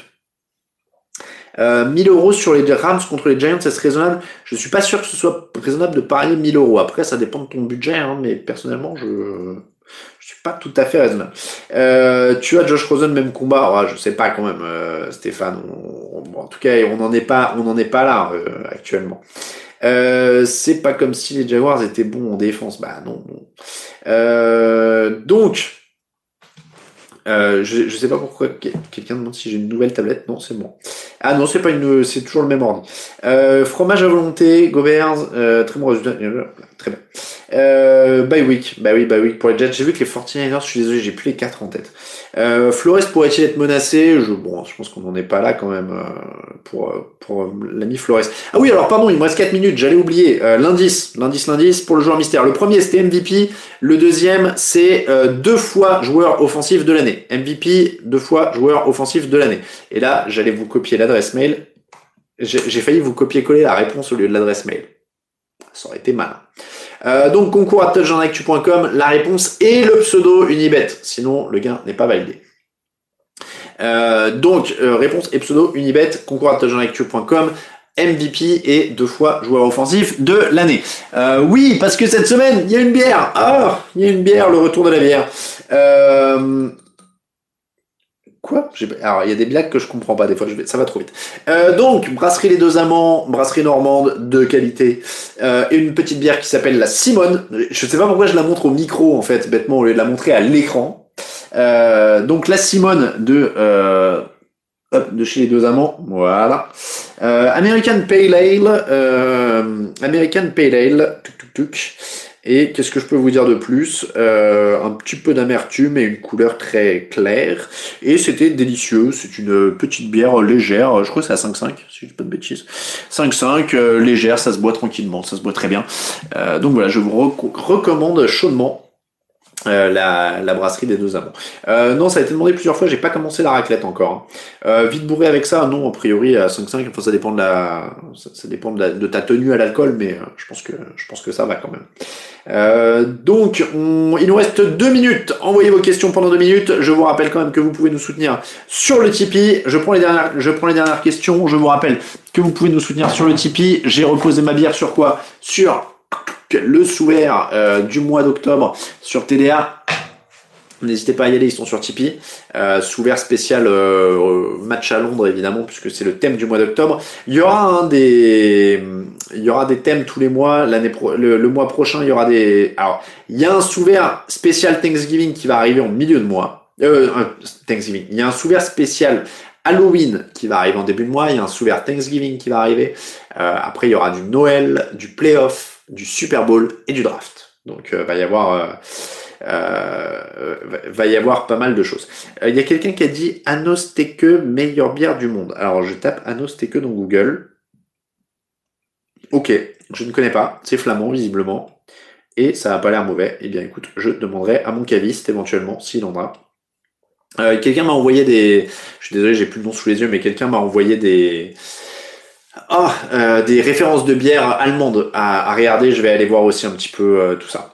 Euh, mille euros sur les Rams contre les Giants, est-ce raisonnable? Je suis pas sûr que ce soit raisonnable de parier mille euros. Après, ça dépend de ton budget, hein, mais personnellement, je... je suis pas tout à fait raisonnable. Euh, tu as Josh Rosen, même combat. Oh, je sais pas quand même, euh, Stéphane. On, on, en tout cas, on n'en est pas, on n'en est pas là euh, actuellement. Euh, c'est pas comme si les Jaguars étaient bons en défense. Bah non. non. Euh, donc, euh, je, je sais pas pourquoi quelqu'un demande si j'ai une nouvelle tablette. Non, c'est bon. Ah non, c'est pas une, c'est toujours le même ordi. Euh, fromage à volonté, Gobert, euh, très bon résultat. Très bien. Euh, bye week, bah oui, bye week pour les Jets. J'ai vu que les forty-niners, je suis désolé, j'ai plus les quatre en tête. Euh, Flores pourrait-il être menacé? Je, bon, je pense qu'on n'en est pas là quand même euh, pour pour euh, l'ami Flores. Ah oui, alors pardon, il me reste quatre minutes, j'allais oublier. Euh, l'indice, l'indice, l'indice pour le joueur mystère. Le premier c'était M V P, le deuxième c'est euh, deux fois joueur offensif de l'année. M V P, deux fois joueur offensif de l'année. Et là, j'allais vous copier l'adresse mail. J'ai, j'ai failli vous copier-coller la réponse au lieu de l'adresse mail. Ça aurait été malin. Euh, donc concours à touchdown actu point com, la réponse et le pseudo Unibet. Sinon, le gain n'est pas validé. Euh, donc, euh, réponse et pseudo Unibet, concours à touchdown actu point com, M V P et deux fois joueur offensif de l'année. Euh, oui, parce que cette semaine, il y a une bière. Ah, il y a une bière, le retour de la bière. Euh... Quoi? J'ai... Alors, il y a des blagues que je comprends pas des fois, je vais... ça va trop vite. Euh, donc, brasserie Les Deux Amants, brasserie normande de qualité, euh, et une petite bière qui s'appelle la Simone. Je sais pas pourquoi je la montre au micro, en fait, bêtement, au lieu de la montrer à l'écran. Euh, donc, la Simone de, euh, hop, de chez Les Deux Amants, voilà. Euh, American Pale Ale, euh, American Pale Ale, tuk tuk tuk. Et qu'est-ce que je peux vous dire de plus? euh, Un petit peu d'amertume et une couleur très claire. Et c'était délicieux. C'est une petite bière légère. Je crois que c'est à cinq cinq, si je dis pas de bêtises. cinq cinq, euh, légère, ça se boit tranquillement, ça se boit très bien. Euh, donc voilà, je vous rec- recommande chaudement Euh, la, la brasserie des Deux Amants. Euh, non, ça a été demandé plusieurs fois, j'ai pas commencé la raclette encore. Hein. Euh, vite bourré avec ça, non, a priori à cinq cinq, enfin ça dépend de la, ça, ça dépend de, la, de ta tenue à l'alcool, mais euh, je pense que je pense que ça va quand même. Euh, donc, on, il nous reste deux minutes. Envoyez vos questions pendant deux minutes. Je vous rappelle quand même que vous pouvez nous soutenir sur le Tipeee. Je prends les dernières, je prends les dernières questions. Je vous rappelle que vous pouvez nous soutenir sur le Tipeee. J'ai reposé ma bière sur quoi? Sur le sous-vert euh, du mois d'octobre sur T D A. N'hésitez pas à y aller, ils sont sur Tipeee. Euh, sous-vert spécial euh, match à Londres, évidemment, puisque c'est le thème du mois d'octobre. Il y aura un des, il y aura des thèmes tous les mois. L'année pro... le, le mois prochain, il y aura des. Alors, il y a un sous-vert spécial Thanksgiving qui va arriver en milieu de mois. Euh, Thanksgiving. Il y a un sous-vert spécial Halloween qui va arriver en début de mois. Il y a un sous-vert Thanksgiving qui va arriver. Euh, après, il y aura du Noël, du playoff, du Super Bowl et du draft. Donc, euh, va y avoir. Euh, Euh, va y avoir pas mal de choses. Il euh, y a quelqu'un qui a dit Anosteke, meilleure bière du monde. Alors je tape Anosteke dans Google. Ok, je ne connais pas. C'est flamand visiblement. Et ça n'a pas l'air mauvais. Eh bien écoute, je demanderai à mon caviste éventuellement s'il en a. Euh, quelqu'un m'a envoyé des... Je suis désolé, j'ai plus le nom sous les yeux, mais quelqu'un m'a envoyé des... Oh, euh, des références de bière allemandes à, à regarder. Je vais aller voir aussi un petit peu euh, tout ça.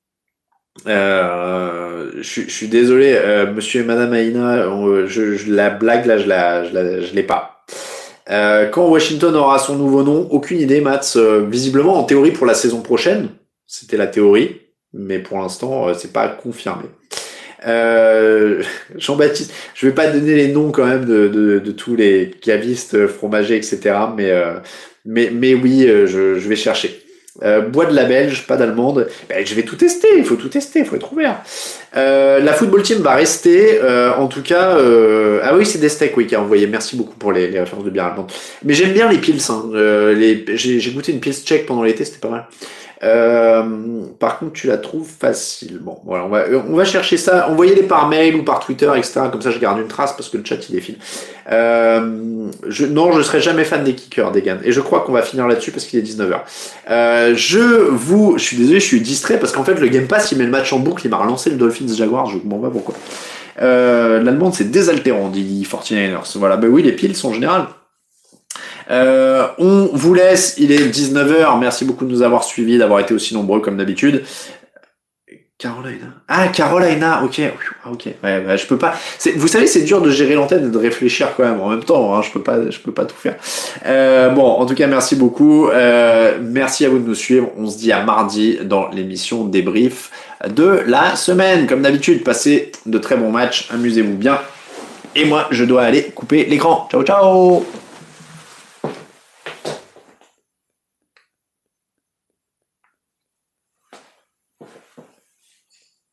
Euh, je, je suis désolé, euh, monsieur et madame Aïna, on, je, je, la blague là, je la, je la, je l'ai pas. Euh, quand Washington aura son nouveau nom, aucune idée, Mats. Euh, visiblement, en théorie pour la saison prochaine, c'était la théorie, mais pour l'instant, euh, c'est pas confirmé. Euh, Jean-Baptiste, je vais pas donner les noms quand même de, de, de tous les cavistes, fromagers, et cetera. Mais, euh, mais, mais oui, euh, je, je vais chercher. Euh, bois de la belge, pas d'allemande. Ben, je vais tout tester, il faut tout tester, il faut être ouvert. Euh, la football team va rester, euh, en tout cas. Euh... Ah oui, c'est Destec, oui, qui a envoyé. Merci beaucoup pour les, les références de bière allemande. Mais j'aime bien les pils. Hein. Euh, les... J'ai, j'ai goûté une pils tchèque pendant l'été, c'était pas mal. Euh, par contre, tu la trouves facilement. Voilà, on va, on va chercher ça. Envoyez-les par mail ou par Twitter, et cetera. Comme ça, je garde une trace parce que le chat il défile. Euh, je, non, je serai jamais fan des kickers, des Gans. Et je crois qu'on va finir là-dessus parce qu'il est dix-neuf heures. Euh, je vous, je suis désolé, je suis distrait parce qu'en fait, le Game Pass, il met le match en boucle. Il m'a relancé le Dolphins Jaguars. Je ne comprends pas pourquoi. Euh, L'allemande, c'est désaltérant, dit forty-niners. Voilà, ben oui, les piles sont en général. Euh, on vous laisse, il est dix-neuf heures, merci beaucoup de nous avoir suivis, d'avoir été aussi nombreux comme d'habitude. Carolina. Ah, Carolina, ok, ok. Ouais, bah, je peux pas. C'est, vous savez, c'est dur de gérer l'antenne et de réfléchir quand même en même temps. Hein, je peux pas, je peux pas tout faire. Euh, bon, en tout cas, merci beaucoup. Euh, merci à vous de nous suivre. On se dit à mardi dans l'émission débrief de la semaine. Comme d'habitude, passez de très bons matchs, amusez-vous bien. Et moi, je dois aller couper l'écran. Ciao, ciao.